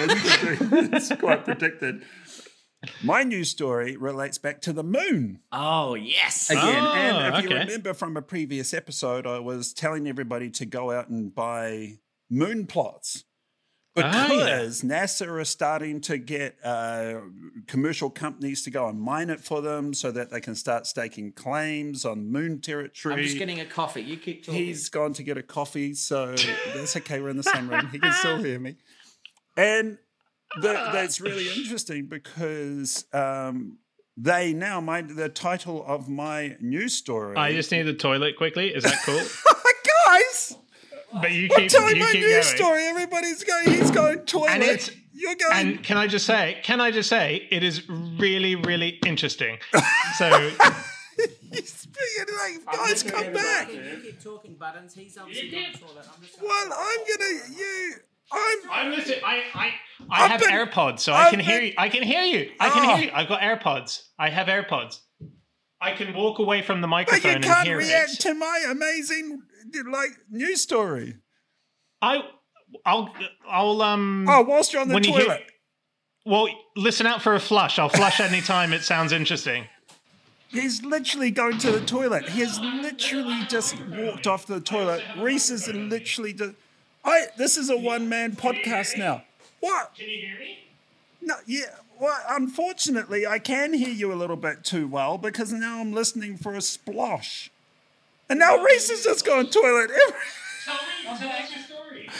as it's quite predicted. My news story relates back to the moon Oh, yes. again. Oh, and if you okay. remember from a previous episode, I was telling everybody to go out and buy moon plots. Because NASA is starting to get uh, commercial companies to go and mine it for them so that they can start staking claims on moon territory. I'm just getting a coffee. You keep talking. He's gone to get a coffee, so that's okay. We're in the same room. He can still hear me. And the, that's really interesting because um, they now, my the title of my news story. I just need the toilet quickly. Is that cool? Guys! But you I'm keep, telling you my keep news going. story. Everybody's going, he's going toilet. And it's- You're going. And can I just say, can I just say, it is really, really interesting. So, He's speaking like, guys, come back. You keep talking, Buttons. He's obviously going to toilet. I'm just Well, I'm gonna you. I'm. I'm listening. I, I, I I've have been- AirPods, so I I've can hear been- you. I can hear you. I can Oh. hear you. I've got AirPods. I have AirPods. I can walk away from the But microphone you and can't hear react it. to my amazing like news story. I, I'll, I'll, um. Oh, whilst you're on the when you hear- toilet. Well, listen out for a flush. I'll flush any time it sounds interesting. He's literally going to the toilet. He has literally just walked off the toilet. Reese is literally just. I. This is a one-man podcast now. What? Can you hear me? No. Yeah. Well, unfortunately, I can hear you a little bit too well because now I'm listening for a splosh, and now Reese is just going toilet. Tell me, tell us your story.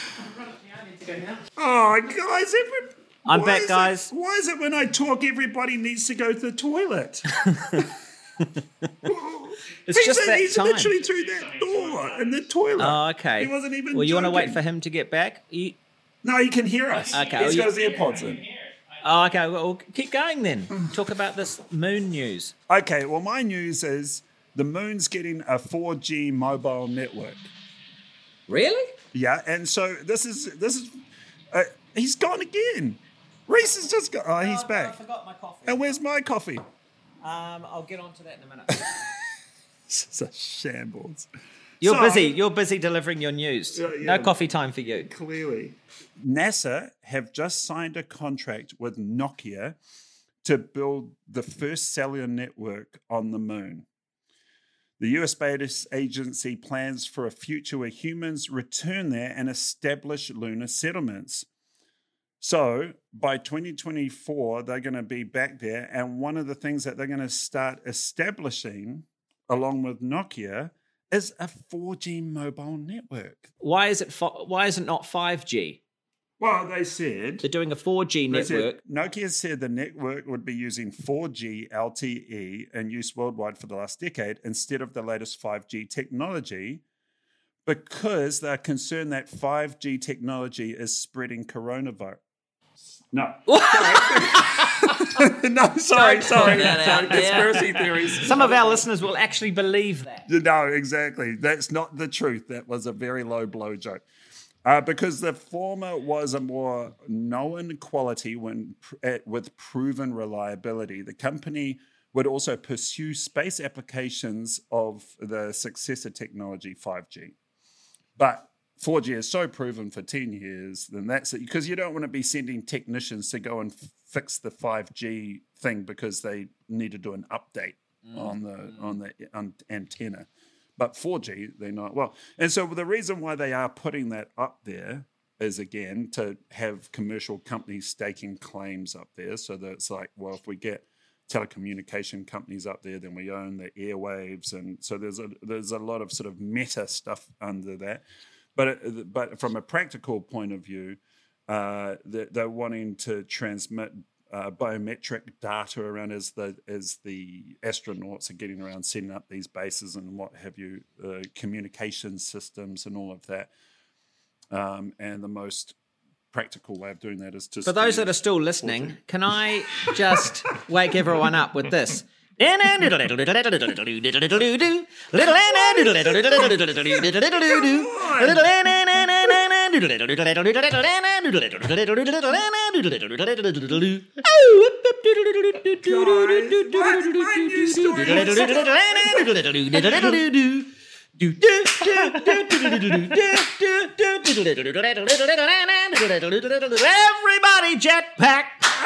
Oh, guys, every. I'm why back, is it- guys. why is it when I talk, everybody needs to go to the toilet? It's he's just that he's time. literally through that door in the toilet. Oh, okay. He wasn't even Well, you want to wait joking. for him to get back? You... No, he can hear us. Okay, He's well, got you- his AirPods in. Oh, okay. Well, keep going then. Talk about this moon news. Okay, well, my news is the moon's getting a four G mobile network. Really? Yeah, and so this is this is uh, he's gone again. Reese has just got. Oh, he's back. forgot my coffee. And where's my coffee? Um, I'll get onto that in a minute. This is a shambles. You're So- busy. You're busy delivering your news. Yeah, yeah. No coffee time for you. Clearly. NASA have just signed a contract with Nokia to build the first cellular network on the moon. The U S Space Agency plans for a future where humans return there and establish lunar settlements. So by twenty twenty-four, they're going to be back there. And one of the things that they're going to start establishing, along with Nokia, is a four G mobile network. Why is it? Fo- why is it not five G? Well, they said... They're doing a four G they network. Said, Nokia said the network would be using four G L T E in use worldwide for the last decade instead of the latest five G technology because they're concerned that five G technology is spreading coronavirus. No. Sorry. no, sorry, sorry. sorry. Conspiracy theories. Some of our listeners will actually believe that. No, exactly. That's not the truth. That was a very low blow joke. Uh, because the former was a more known quality when uh, with proven reliability. The company would also pursue space applications of the successor technology five G. But four G is so proven for ten years, then that's it. Because you don't want to be sending technicians to go and f- fix the five G thing because they need to do an update mm. on the mm. on the on antenna. But four G, they know it well. And so the reason why they are putting that up there is, again, to have commercial companies staking claims up there. So that it's like, well, if we get telecommunication companies up there, then we own the airwaves. And so there's a there's a lot of sort of meta stuff under that. But it, but from a practical point of view, uh, they're, they're wanting to transmit Uh, biometric data around as the as the astronauts are getting around setting up these bases and what have you, uh, communication systems and all of that. Um, and the most practical way of doing that is to... For those that are still listening, can I just wake everyone up with this? Everybody jetpack!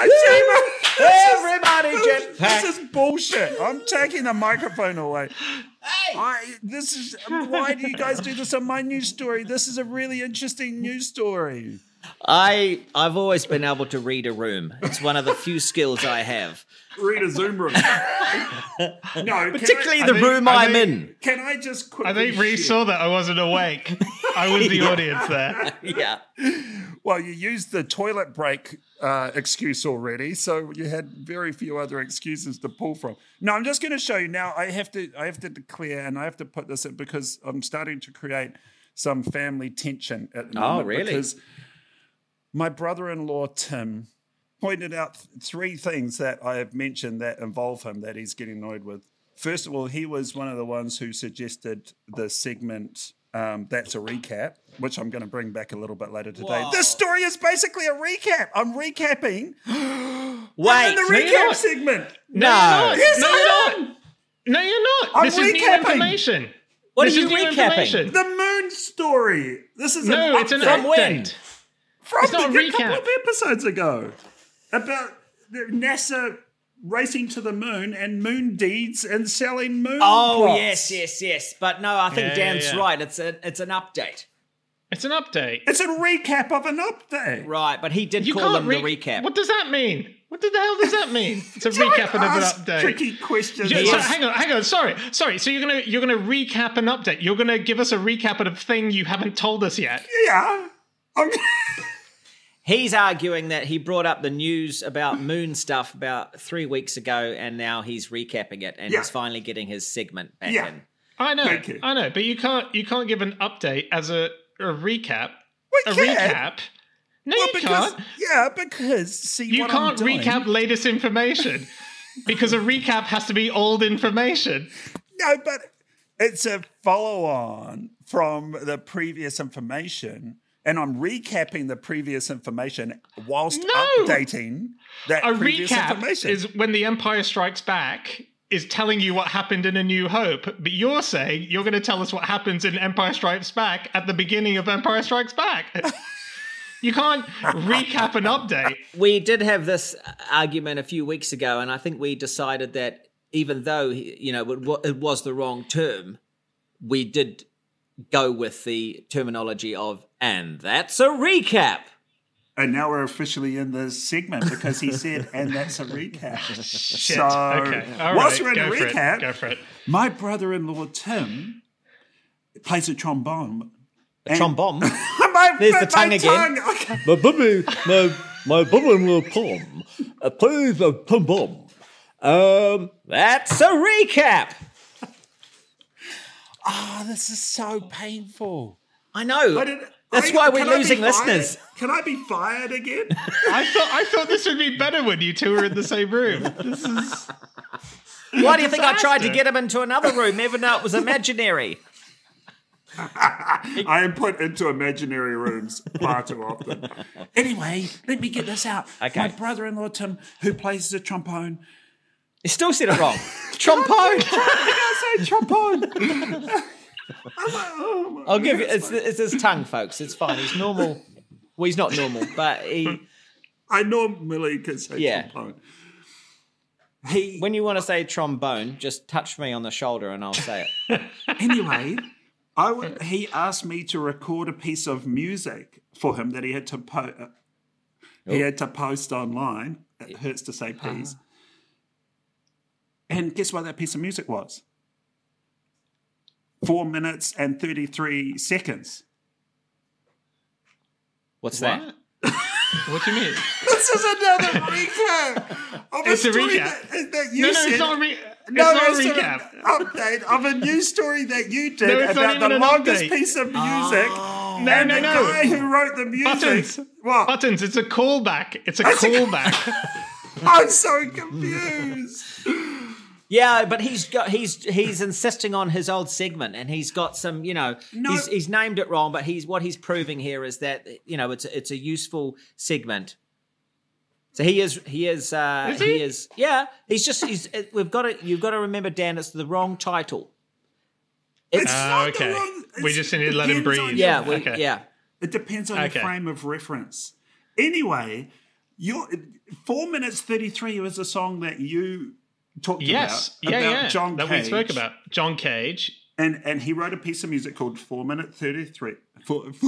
Everybody jetpack! This is bullshit. I'm taking the microphone away. Hey! I, this is why do you guys do this on my news story? This is a really interesting news story. I I've always been able to read a room. It's one of the few skills I have. Read a Zoom room. No, particularly I, the room I, I'm I, in. Can I just quickly? I think Reese saw that I wasn't awake. I was the audience there. Yeah. Well, you used the toilet break uh, excuse already, so you had very few other excuses to pull from. No, I'm just going to show you now. I have to. I have to declare, and I have to put this in because I'm starting to create some family tension at the moment. Oh, really? Because my brother-in-law Tim pointed out th- three things that I have mentioned that involve him that he's getting annoyed with. First of all, he was one of the ones who suggested the segment um, That's a Recap, which I'm going to bring back a little bit later today. Whoa. This story is basically a recap. I'm recapping. Wait, in the no, recap you're not. segment. No. Yes, no, I you're am. not. No, you're not. I'm this is new recapping. information. What this are you is new recapping? information. The moon story. This is No, an it's an update From when? update. from it's not the, a a couple recap. of episodes ago about the NASA racing to the moon and moon deeds and selling moon Oh plots. yes, yes, yes. But no, I think Yeah, yeah, Dan's yeah. right. It's a it's an update. It's an update. It's a recap of an update. Right, but he did You call can't them re- the recap. What does that mean? What the hell does that mean? It's a Don't recap of an ask update. tricky questions. Yeah, He so is- hang on, hang on. Sorry, sorry. So you're gonna you're gonna recap an update. You're gonna give us a recap of a thing you haven't told us yet. Yeah. I'm- He's arguing that he brought up the news about moon stuff about three weeks ago, and now he's recapping it, and Yeah. he's finally getting his segment back Yeah. in. I know, Thank you. I know, but you can't you can't give an update as a a recap. We A can. recap. No, Well, you because, can't. yeah, because see You what can't I'm doing. recap latest information because a recap has to be old information. No, but it's a follow-on from the previous information, and I'm recapping the previous information whilst No! updating that A previous recap information. is when The Empire Strikes Back is telling you what happened in A New Hope, but you're saying you're going to tell us what happens in Empire Strikes Back at the beginning of Empire Strikes Back. You can't recap an update. We did have this argument a few weeks ago, and I think we decided that even though, you know, it wa- it was the wrong term, we did go with the terminology of, and that's a recap. And now we're officially in the segment because he said, and that's a recap. Shit. So, Okay. All whilst right. we're in Go a for it. recap, Go for it. my brother-in-law, Tim, plays a trombone. A And- trombone? my, There's my, the tongue my again. tongue. My baby, my my brother-in-law Tom uh, plays a trombone. Um, That's a recap. Oh, this is so painful. I know. I didn't- That's I- why we're can I be losing fired? listeners. Can I be fired again? I thought I thought this would be better when you two were in the same room. This is Why do you think I tried to disaster. get him into another room, even though it was imaginary? I am put into imaginary rooms far too often. Anyway, let me get this out. Okay. My brother-in-law, Tim, who plays the trombone. You still said it wrong. Trombone. I say trombone. I'm like, oh my I'll give you. goodness, It's, it's his tongue, folks. It's fine. He's normal. Well, he's not normal, but he. I normally can say Yeah. trombone. He, When you want to say trombone, just touch me on the shoulder and I'll say it. anyway, I w- he asked me to record a piece of music for him that he had to po- uh, he had to post online. It hurts to say piece. And guess what that piece of music was? Four minutes and thirty-three seconds. What's that? what do you mean? This is another recap of It's a story recap. That, that you No, no, said. it's not a re- it's No, not a it's recap. an update of a news story that you did No, it's not about the even an longest update. piece of music. No, and no, the no. guy who wrote the music. Buttons. What? Buttons. It's a callback. It's a It's a- callback. I'm so confused. Yeah, but he's got he's he's insisting on his old segment, and he's got some, you know, No. he's he's named it wrong, but he's what he's proving here is that, you know, it's a, it's a useful segment. So he is he is uh Is he? he is yeah, he's just he's we've got to you've got to remember, Dan, it's the wrong title. It's, It's Oh, not the okay. wrong- We it's- just need to let him depends on breathe. your- yeah, we, Okay. yeah. It depends on Okay. your frame of reference. Anyway, your four minutes thirty-three was a song that you talked Yes. about. Yeah, about yeah. John that Cage. we spoke about. John Cage. And and he wrote a piece of music called Four Minute Thirty Three. Four, four,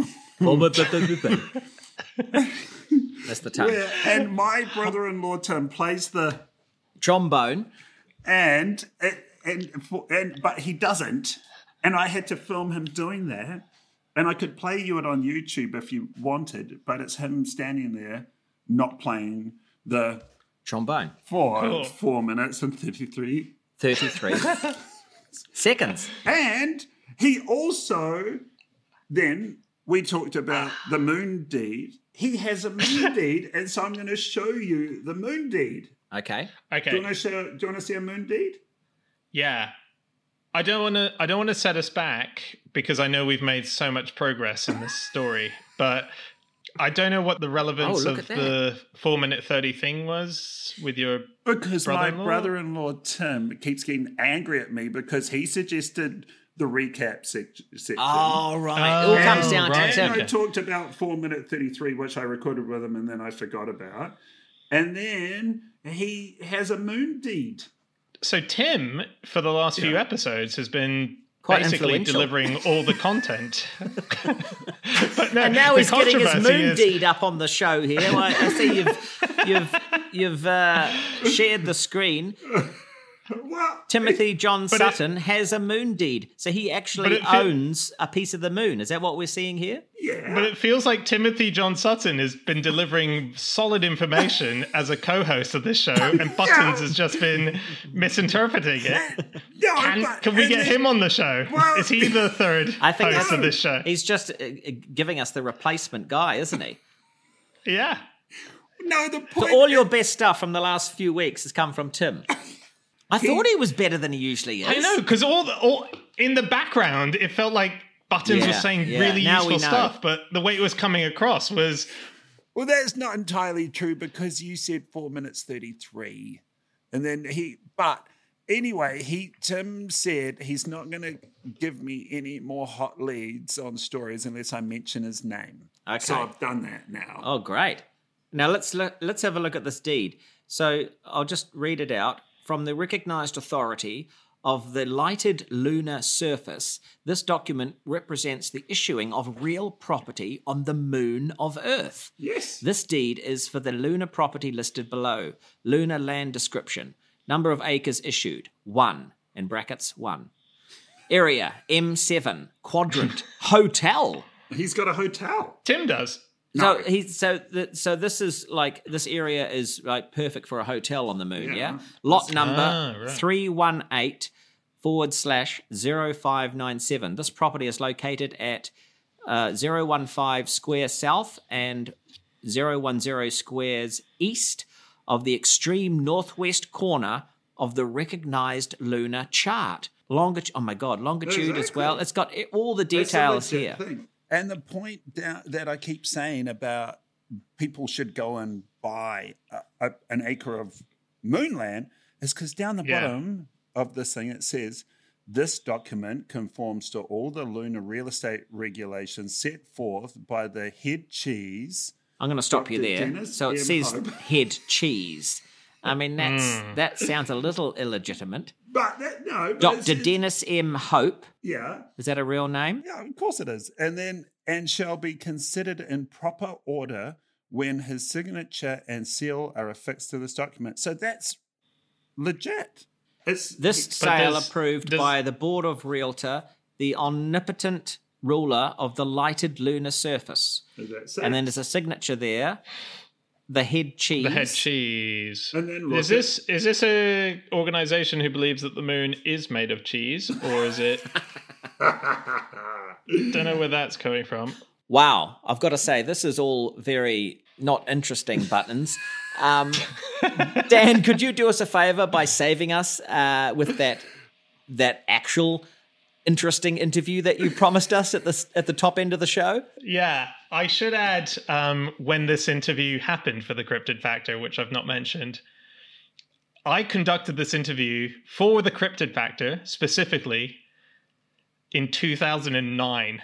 That's the tongue. where, and my brother-in-law Tim plays the Trombone. and and and, for, and but he doesn't. And I had to film him doing that. And I could play you it on YouTube if you wanted, but it's him standing there not playing the Trombone. for Cool. four minutes and thirty-three. thirty-three seconds. And he also, then we talked about the moon deed. He has a moon deed, and so I'm going to show you the moon deed. Okay. Do you Okay. want to show? Do you want to see a moon deed? Yeah. I don't want to. I don't want to set us back because I know we've made so much progress in this story, but I don't know what the relevance Oh, look of at the four minute thirty thing was with your. Because my Brother-in-law? brother-in-law Tim keeps getting angry at me because he suggested the recap sec- section. Oh, right. Oh, it all comes And- down to right. And I Tim. Okay. talked about four minute thirty-three, which I recorded with him, and then I forgot about. And then he has a moon deed. So Tim, for the last few Yeah. episodes, has been Quite basically influential. delivering all the content. But no, And now the he's getting his controversy moon is- deed up on the show here. I, I see you've you've you've uh, shared the screen. Well, Timothy John But it- Sutton has a moon deed, so he But actually it feel- owns a piece of the moon. Is that what we're seeing here? yeah. But it feels like Timothy John Sutton has been delivering solid information as a co-host of this show, and Buttons has just been misinterpreting it. No, Can, but- can we and get then- him on the show? Well- Is he the third I think host that's- of this show? He's just uh, uh, giving us the replacement guy, isn't he? Yeah. No, the So point. all your best stuff from the last few weeks has come from Tim. I thought he was better than he usually is. I know, because all, the, all in the background, it felt like Buttons Yeah, was saying yeah, really now we useful know. stuff, but the way it was coming across was Well, that's not entirely true because you said four minutes thirty-three, and then he. But anyway, he Tim said he's not going to give me any more hot leads on stories unless I mention his name. Okay. So I've done that now. Oh, great. Now let's look, let's have a look at this deed. So I'll just read it out from the recognized authority of the lighted lunar surface, this document represents the issuing of real property on the moon of Earth. Yes. This deed is for the lunar property listed below. Lunar land description. Number of acres issued, one, in brackets, one. Area, M seven. Quadrant, hotel. He's got a hotel. Tim does. So he so the, so this is like this area is like perfect for a hotel on the moon, yeah. Yeah. Lot number Ah, right. three one eight forward slash zero five nine seven. This property is located at uh, zero one five square south and zero one zero squares east of the extreme northwest corner of the recognized lunar chart. Longitude, oh my God, longitude as well. Exactly. It's got it- all the It's a details legit here. thing. And the point down, that I keep saying about people should go and buy a, a, an acre of moonland is because down the Yeah. bottom of this thing it says, this document conforms to all the lunar real estate regulations set forth by the head cheese. I'm going to stop you Doctor there. Dennis So it M. says Hope. head cheese. I mean, that's Mm. that sounds a little illegitimate. But that, no, but Doctor it's- it's- Dennis M. Hope. Yeah. Is that a real name? Yeah, of course it is. And then, and shall be considered in proper order when his signature and seal are affixed to this document. So that's legit. It's This But sale there's- approved there's- by the Board of Realtor, the omnipotent ruler of the lighted lunar surface. That's And then it. there's a signature there. The head cheese. The head cheese. And then is rocket. this is this a organization who believes that the moon is made of cheese, or is it? Don't know where that's coming from. Wow, I've got to say, this is all very not interesting buttons. Um, Dan, could you do us a favor by saving us uh, with that that actual interesting interview that you promised us at the at the top end of the show? Yeah, I should add um, when this interview happened for the Cryptid Factor, which I've not mentioned. I conducted this interview for the Cryptid Factor specifically in two thousand nine.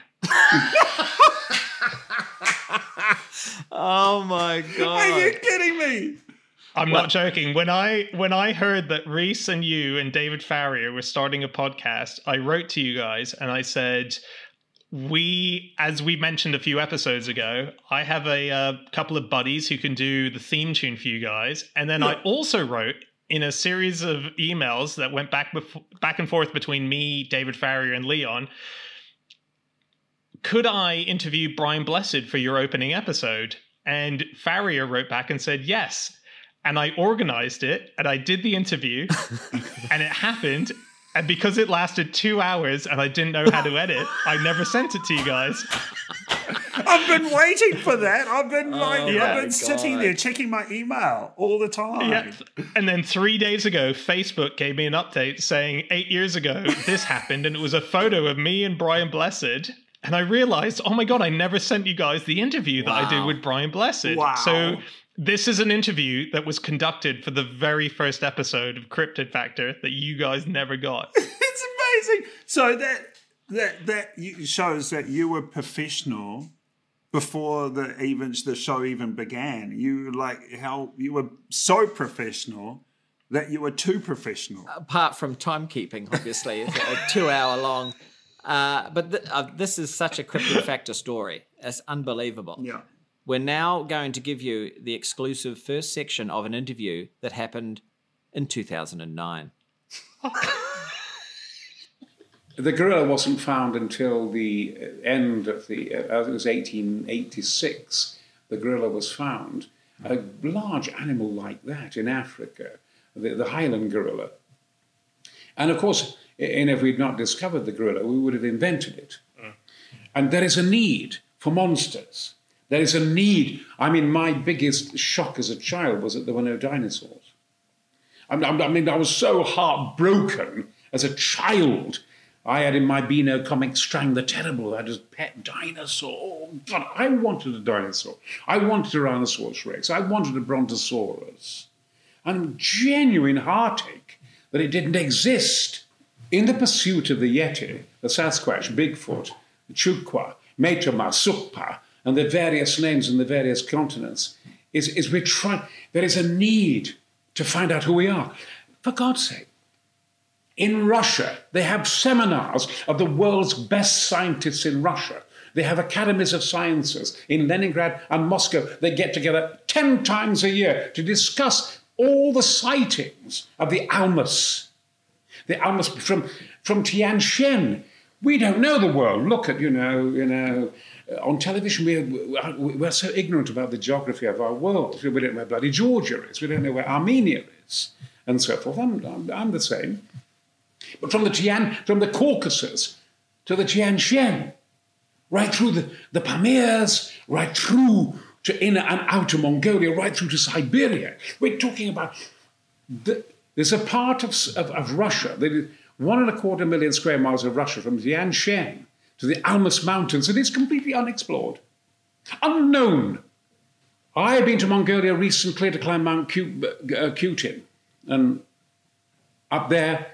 Oh my god! Are you kidding me? I'm not joking. When I when I heard that Reese and you and David Farrier were starting a podcast, I wrote to you guys and I said, we, as we mentioned a few episodes ago, I have a uh, couple of buddies who can do the theme tune for you guys. And then I also wrote in a series of emails that went back bef- back and forth between me, David Farrier, and Leon, could I interview Brian Blessed for your opening episode? And Farrier wrote back and said yes. And I organized it and I did the interview and it happened. And because it lasted two hours and I didn't know how to edit, I never sent it to you guys. I've been waiting for that. I've been like, yeah. I've been sitting there checking my email all the time. Yeah. And then three days ago, Facebook gave me an update saying eight years ago this happened. And it was a photo of me and Brian Blessed. And I realized, oh my God, I never sent you guys the interview that I did Wow. with Brian Blessed. Wow. So this is an interview that was conducted for the very first episode of Cryptid Factor that you guys never got. It's amazing. So that that that you- shows that you were professional before the even the show even began. You like how you were so professional that you were too professional. Apart from timekeeping, obviously, it's a two-hour long. Uh, but th- uh, this is such a Cryptid Factor story. It's unbelievable. Yeah. We're now going to give you the exclusive first section of an interview that happened in two thousand nine. The gorilla wasn't found until the end of the, uh, it was eighteen eighty-six, the gorilla was found. A large animal like that in Africa, the, the Highland gorilla. And of course, and if we'd not discovered the gorilla, we would have invented it. Mm. And there is a need for monsters. There is a need. I mean, my biggest shock as a child was that there were no dinosaurs. I mean, I was so heartbroken as a child. I had in my Beano comic Strang the Terrible, I had his pet dinosaur. Oh, God, I wanted a dinosaur. I wanted a Tyrannosaurus Rex. I wanted a Brontosaurus. And genuine heartache that it didn't exist. In the pursuit of the Yeti, the Sasquatch, Bigfoot, the Chukwa, Metama, Sukpa, and the various names in the various continents, is, is we're trying, there is a need to find out who we are. For God's sake. In Russia, they have seminars of the world's best scientists in Russia. They have academies of sciences in Leningrad and Moscow. They get together ten times a year to discuss all the sightings of the Almas. The Almas from, from Tianjin. We don't know the world. Look at, you know, you know, on television, we're, we're so ignorant about the geography of our world. We don't know where bloody Georgia is. We don't know where Armenia is, and so forth. I'm, I'm, I'm the same. But from the Tian, from the Caucasus to the Tianjin, right through the, the Pamirs, right through to inner and outer Mongolia, right through to Siberia. We're talking about... The, there's a part of, of, of Russia, that is one and a quarter million square miles of Russia, from Tianjin to the Almas Mountains, that is completely unexplored, unknown. I have been to Mongolia recently to climb Mount Khutin, and up there,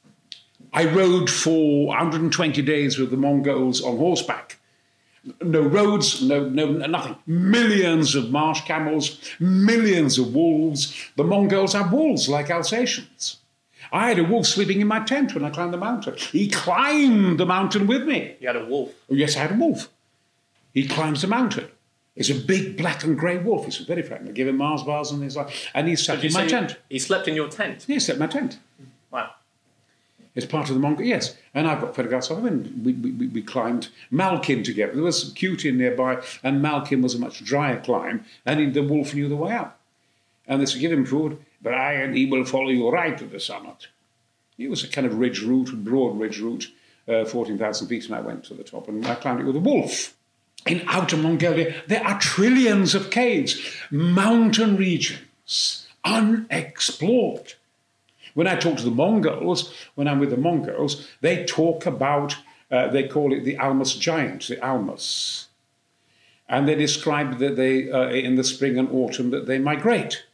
I rode for one hundred twenty days with the Mongols on horseback. No roads, no, no, nothing. Millions of marsh camels, millions of wolves. The Mongols have wolves like Alsatians. I had a wolf sleeping in my tent when I climbed the mountain. He climbed the mountain with me. You had a wolf? Oh, yes, I had a wolf. He climbs the mountain. It's a big black and grey wolf. He's very friendly. I give him Mars bars and things like that. And he slept in my tent. He slept in your tent? He slept in my tent. Wow. It's part of the Mongol, yes. And I've got photographs of him, and we, we, we climbed Malkin together. There was Khutin nearby, and Malkin was a much drier climb, and he, the wolf knew the way up. And they said, give him food, Brian, he will follow you right to the summit. It was a kind of ridge route, a broad ridge route, uh, fourteen thousand feet, and I went to the top, and I climbed it with a wolf. In outer Mongolia, there are trillions of caves, mountain regions, unexplored. When I talk to the Mongols, when I'm with the Mongols, they talk about, uh, they call it the Almas giant, the Almas. And they describe that they, uh, in the spring and autumn, that they migrate.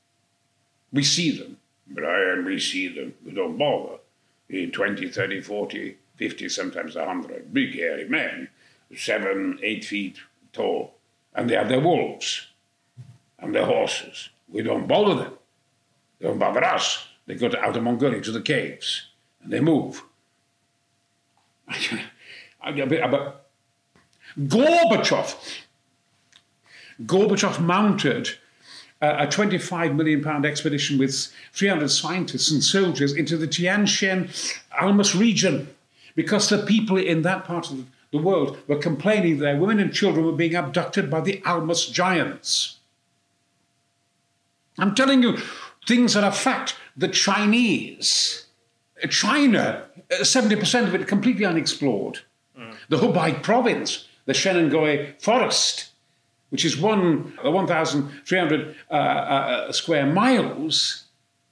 We see them. Brian, we see them. We don't bother. In twenty, thirty, forty, fifty, sometimes one hundred. Big, hairy men, seven, eight feet tall. And they have their wolves and their horses. We don't bother them. They don't bother us. They go to outer Mongolia, to the caves, and they move. But Gorbachev, Gorbachev mounted a twenty-five million pound expedition with three hundred scientists and soldiers into the Tianjin Almas region because the people in that part of the world were complaining that their women and children were being abducted by the Almas giants. I'm telling you, things that are fact. The Chinese, China, seventy percent of it completely unexplored. Mm. The Hubei province, the Shenandoah forest, which is one, one thousand three hundred uh, uh, square miles,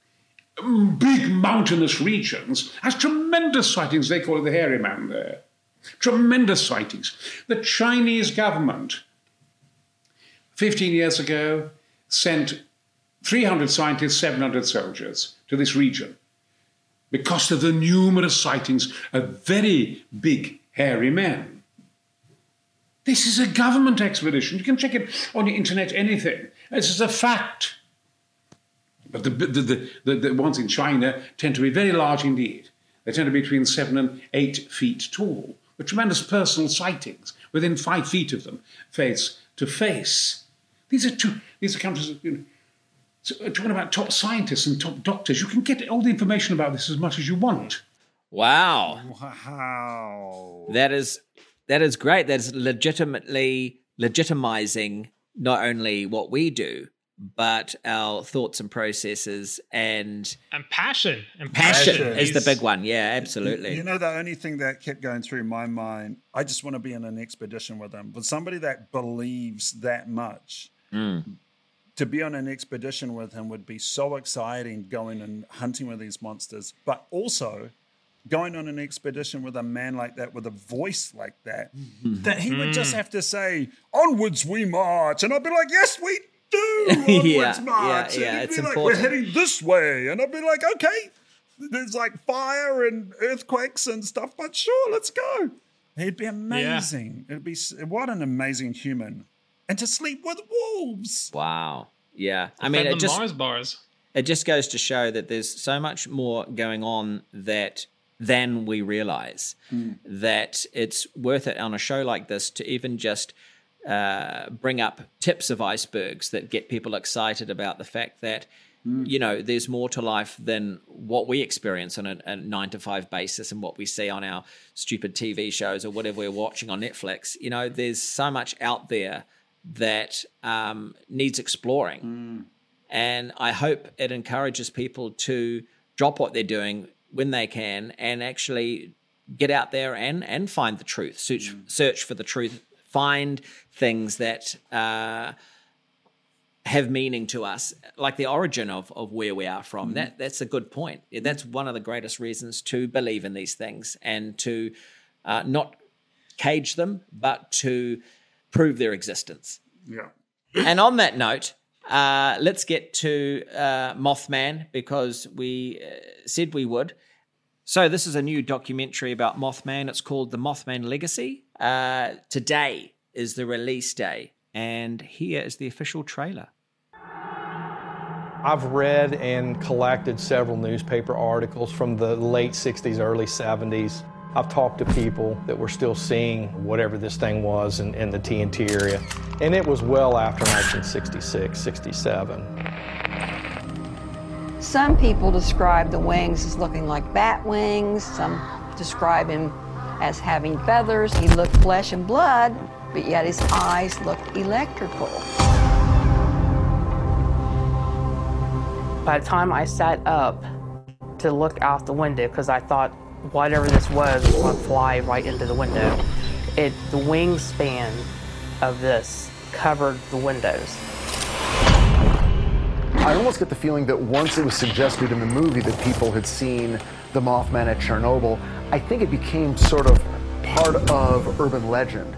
big mountainous regions, has tremendous sightings. They call it the hairy man there. Tremendous sightings. The Chinese government, fifteen years ago, sent three hundred scientists, seven hundred soldiers to this region because of the numerous sightings of very big, hairy men. This is a government expedition. You can check it on the internet, anything. This is a fact. But the, the, the, the, the ones in China tend to be very large indeed. They tend to be between seven and eight feet tall, with tremendous personal sightings within five feet of them, face to face. These are two, these are countries, you know, so, talking about top scientists and top doctors. You can get all the information about this as much as you want. Wow. Wow. That is that is great. That's legitimately legitimizing not only what we do, but our thoughts and processes and and passion. And passion, passion. is the big one. Yeah, absolutely. You know, the only thing that kept going through my mind, I just want to be in an expedition with them. With somebody that believes that much. Mm. To be on an expedition with him would be so exciting, going and hunting with these monsters, but also going on an expedition with a man like that, with a voice like that, that he would just have to say, onwards we march. And I'd be like, yes, we do, onwards yeah, march. Yeah, yeah, and he'd it's be like, important. we're heading this way. And I'd be like, okay, there's like fire and earthquakes and stuff, but sure, let's go. He'd be amazing. Yeah. It'd be, what an amazing human. And to sleep with wolves. Wow. Yeah. I mean, Fed it them just Mars bars. it just goes to show that there's so much more going on that than we realize, mm. that it's worth it on a show like this to even just uh, bring up tips of icebergs that get people excited about the fact that, mm. you know, there's more to life than what we experience on a, a nine to five basis and what we see on our stupid T V shows or whatever we're watching on Netflix. You know, there's so much out there that um, needs exploring. Mm. And I hope it encourages people to drop what they're doing when they can and actually get out there and, and find the truth, search, mm. search for the truth, find things that uh, have meaning to us, like the origin of, of where we are from. Mm. That That's a good point. That's one of the greatest reasons to believe in these things and to uh, not cage them, but to prove their existence. Yeah. And on that note, uh, let's get to uh, Mothman, because we uh, said we would. So this is a new documentary about Mothman. It's called The Mothman Legacy. Uh, today is the release day, and here is the official trailer. I've read and collected several newspaper articles from the late sixties, early seventies. I've talked to people that were still seeing whatever this thing was in, in the T N T area, and it was well after nineteen sixty-six, sixty-seven. Some people describe the wings as looking like bat wings. Some describe him as having feathers. He looked flesh and blood, but yet his eyes looked electrical. By the time I sat up to look out the window, because I thought whatever this was was going to fly right into the window, it the wingspan of this covered the windows. I almost get the feeling that once it was suggested in the movie that people had seen the Mothman at Chernobyl, I think it became sort of part of urban legend.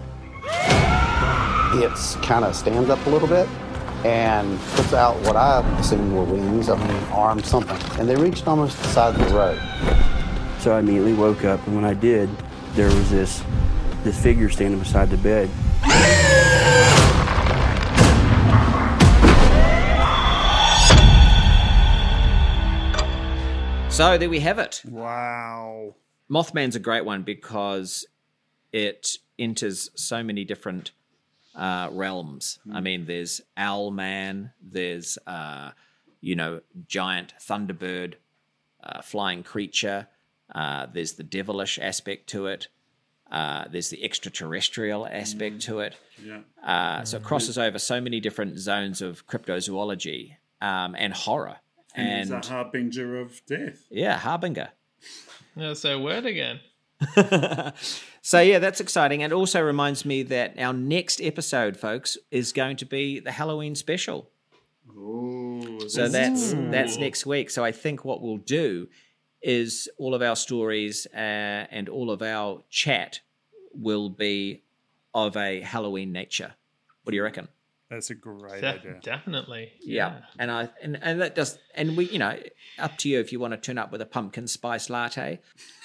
It kind of stands up a little bit and puts out what I assume were wings, I mean arms, something. And they reached almost the side of the road. So I immediately woke up, and when I did, there was this this figure standing beside the bed. So there we have it. Wow. Mothman's a great one because it enters so many different uh, realms. Mm. I mean, there's Owlman, there's, uh, you know, giant thunderbird, uh, flying creature. Uh, there's the devilish aspect to it. Uh, there's the extraterrestrial aspect mm. to it. Yeah. Uh, so it crosses over so many different zones of cryptozoology um, and horror. And, and it's a harbinger of death. Yeah, harbinger. That's a word again. So, yeah, that's exciting. And it also reminds me that our next episode, folks, is going to be the Halloween special. Ooh, so that's ooh. that's next week. So I think what we'll do is all of our stories uh, and all of our chat will be of a Halloween nature. What do you reckon? That's a great De- idea. Definitely. Yeah. yeah. And I and, and that does and we, you know, up to you if you want to turn up with a pumpkin spice latte.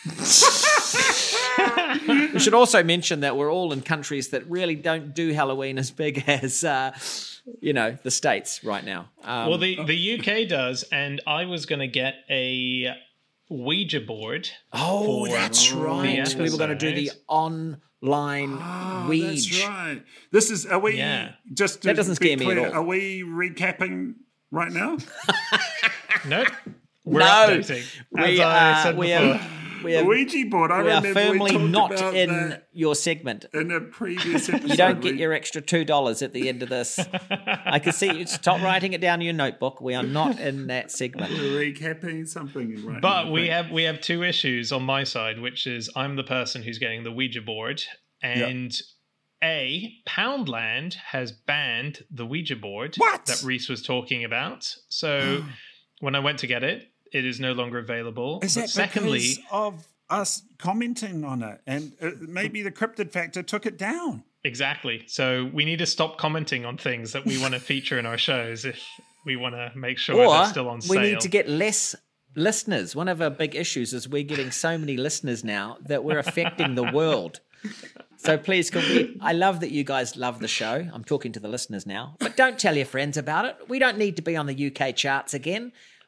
We should also mention that we're all in countries that really don't do Halloween as big as uh, you know, the States right now. Um, well, the, the U K does, and I was going to get a Ouija board. Oh, that's right. We were going to do the online oh, Ouija. That's right. This is, are we, yeah. just to that doesn't be scare clear, me at all. Are we recapping right now? Nope. We're no. updating. We, as I uh, said we before. are, we are, Ouija board. I we are remember firmly we not about in that your segment. in a previous episode. You don't get we, your extra two dollars at the end of this. I can see you. Stop writing it down in your notebook. We are not in that segment. We're recapping something right But now. we have we have two issues on my side, which is I'm the person who's getting the Ouija board, and yep. A, Poundland has banned the Ouija board what? that Reese was talking about. So when I went to get it, it is no longer available. Is but that secondly, because of us commenting on it? And uh, maybe the Cryptid Factor took it down. Exactly. So we need to stop commenting on things that we want to feature in our shows if we want to make sure or they're still on sale. We need to get less listeners. One of our big issues is we're getting so many listeners now that we're affecting the world. So please, can we, I love that you guys love the show. I'm talking to the listeners now. But don't tell your friends about it. We don't need to be on the U K charts again.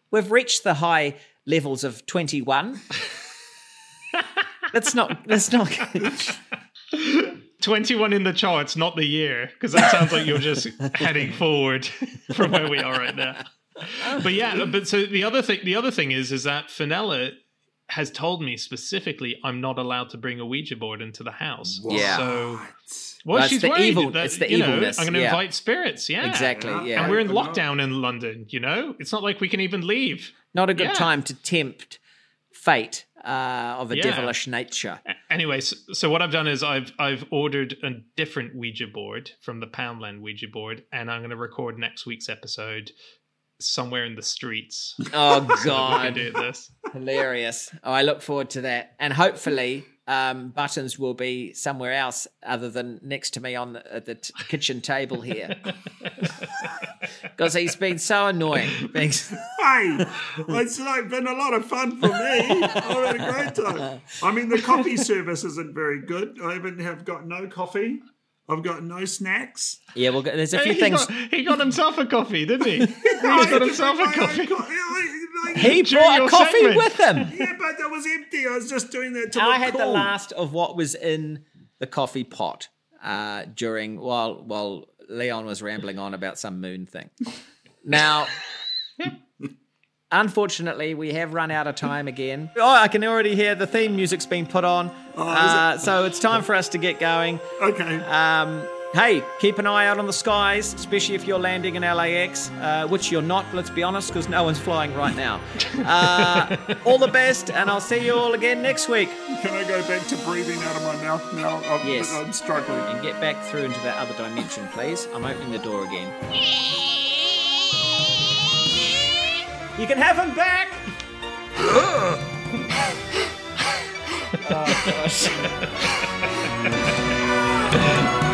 we've reached the high levels of twenty-one. That's not. That's not. twenty-one in the charts, not the year, because that sounds like you're just heading forward from where we are right now. But yeah, but so the other thing, the other thing is, is that Fenella has told me specifically I'm not allowed to bring a Ouija board into the house. Yeah. So, Well, well, it's she's the worried evil- that, it's the you know, evilness, I'm going to yeah. invite spirits. Yeah, Exactly, yeah. And we're in I know. lockdown in London. You know, it's not like we can even leave. Not a good Yeah. time to tempt fate uh, of a Yeah. devilish nature. Anyway, so, so what I've done is I've I've ordered a different Ouija board from the Poundland Ouija board, and I'm going to record next week's episode somewhere in the streets. Oh So that we God, can do this. Hilarious! Oh, I look forward to that, and hopefully, um, Buttons will be somewhere else other than next to me on the, at the t- kitchen table here, because he's been so annoying. Being s- Hey, it's like been a lot of fun for me. I've had a great time. I mean, the coffee service isn't very good. I even have got no coffee. I've got no snacks. yeah, well, there's a Hey, few he things. Got, he got himself a coffee, didn't he? He got himself a coffee. He During brought a your coffee segment. with him. Yeah, but that was empty. I was just doing that to I look had the cool. last of what was in the coffee pot uh, during while while Leon was rambling on about some moon thing. Now, unfortunately, we have run out of time again. Oh, I can already hear the theme music's been put on. Oh, uh, is it? so it's time for us to get going. Okay. Um, hey, keep an eye out on the skies, especially if you're landing in L A X, uh, which you're not, let's be honest, because no one's flying right now. Uh, all the best, and I'll see you all again next week. Can I go back to breathing out of my mouth now? I'm, Yes. I'm struggling. And get back through into that other dimension, please. I'm opening the door again. You can have him back! Oh, gosh.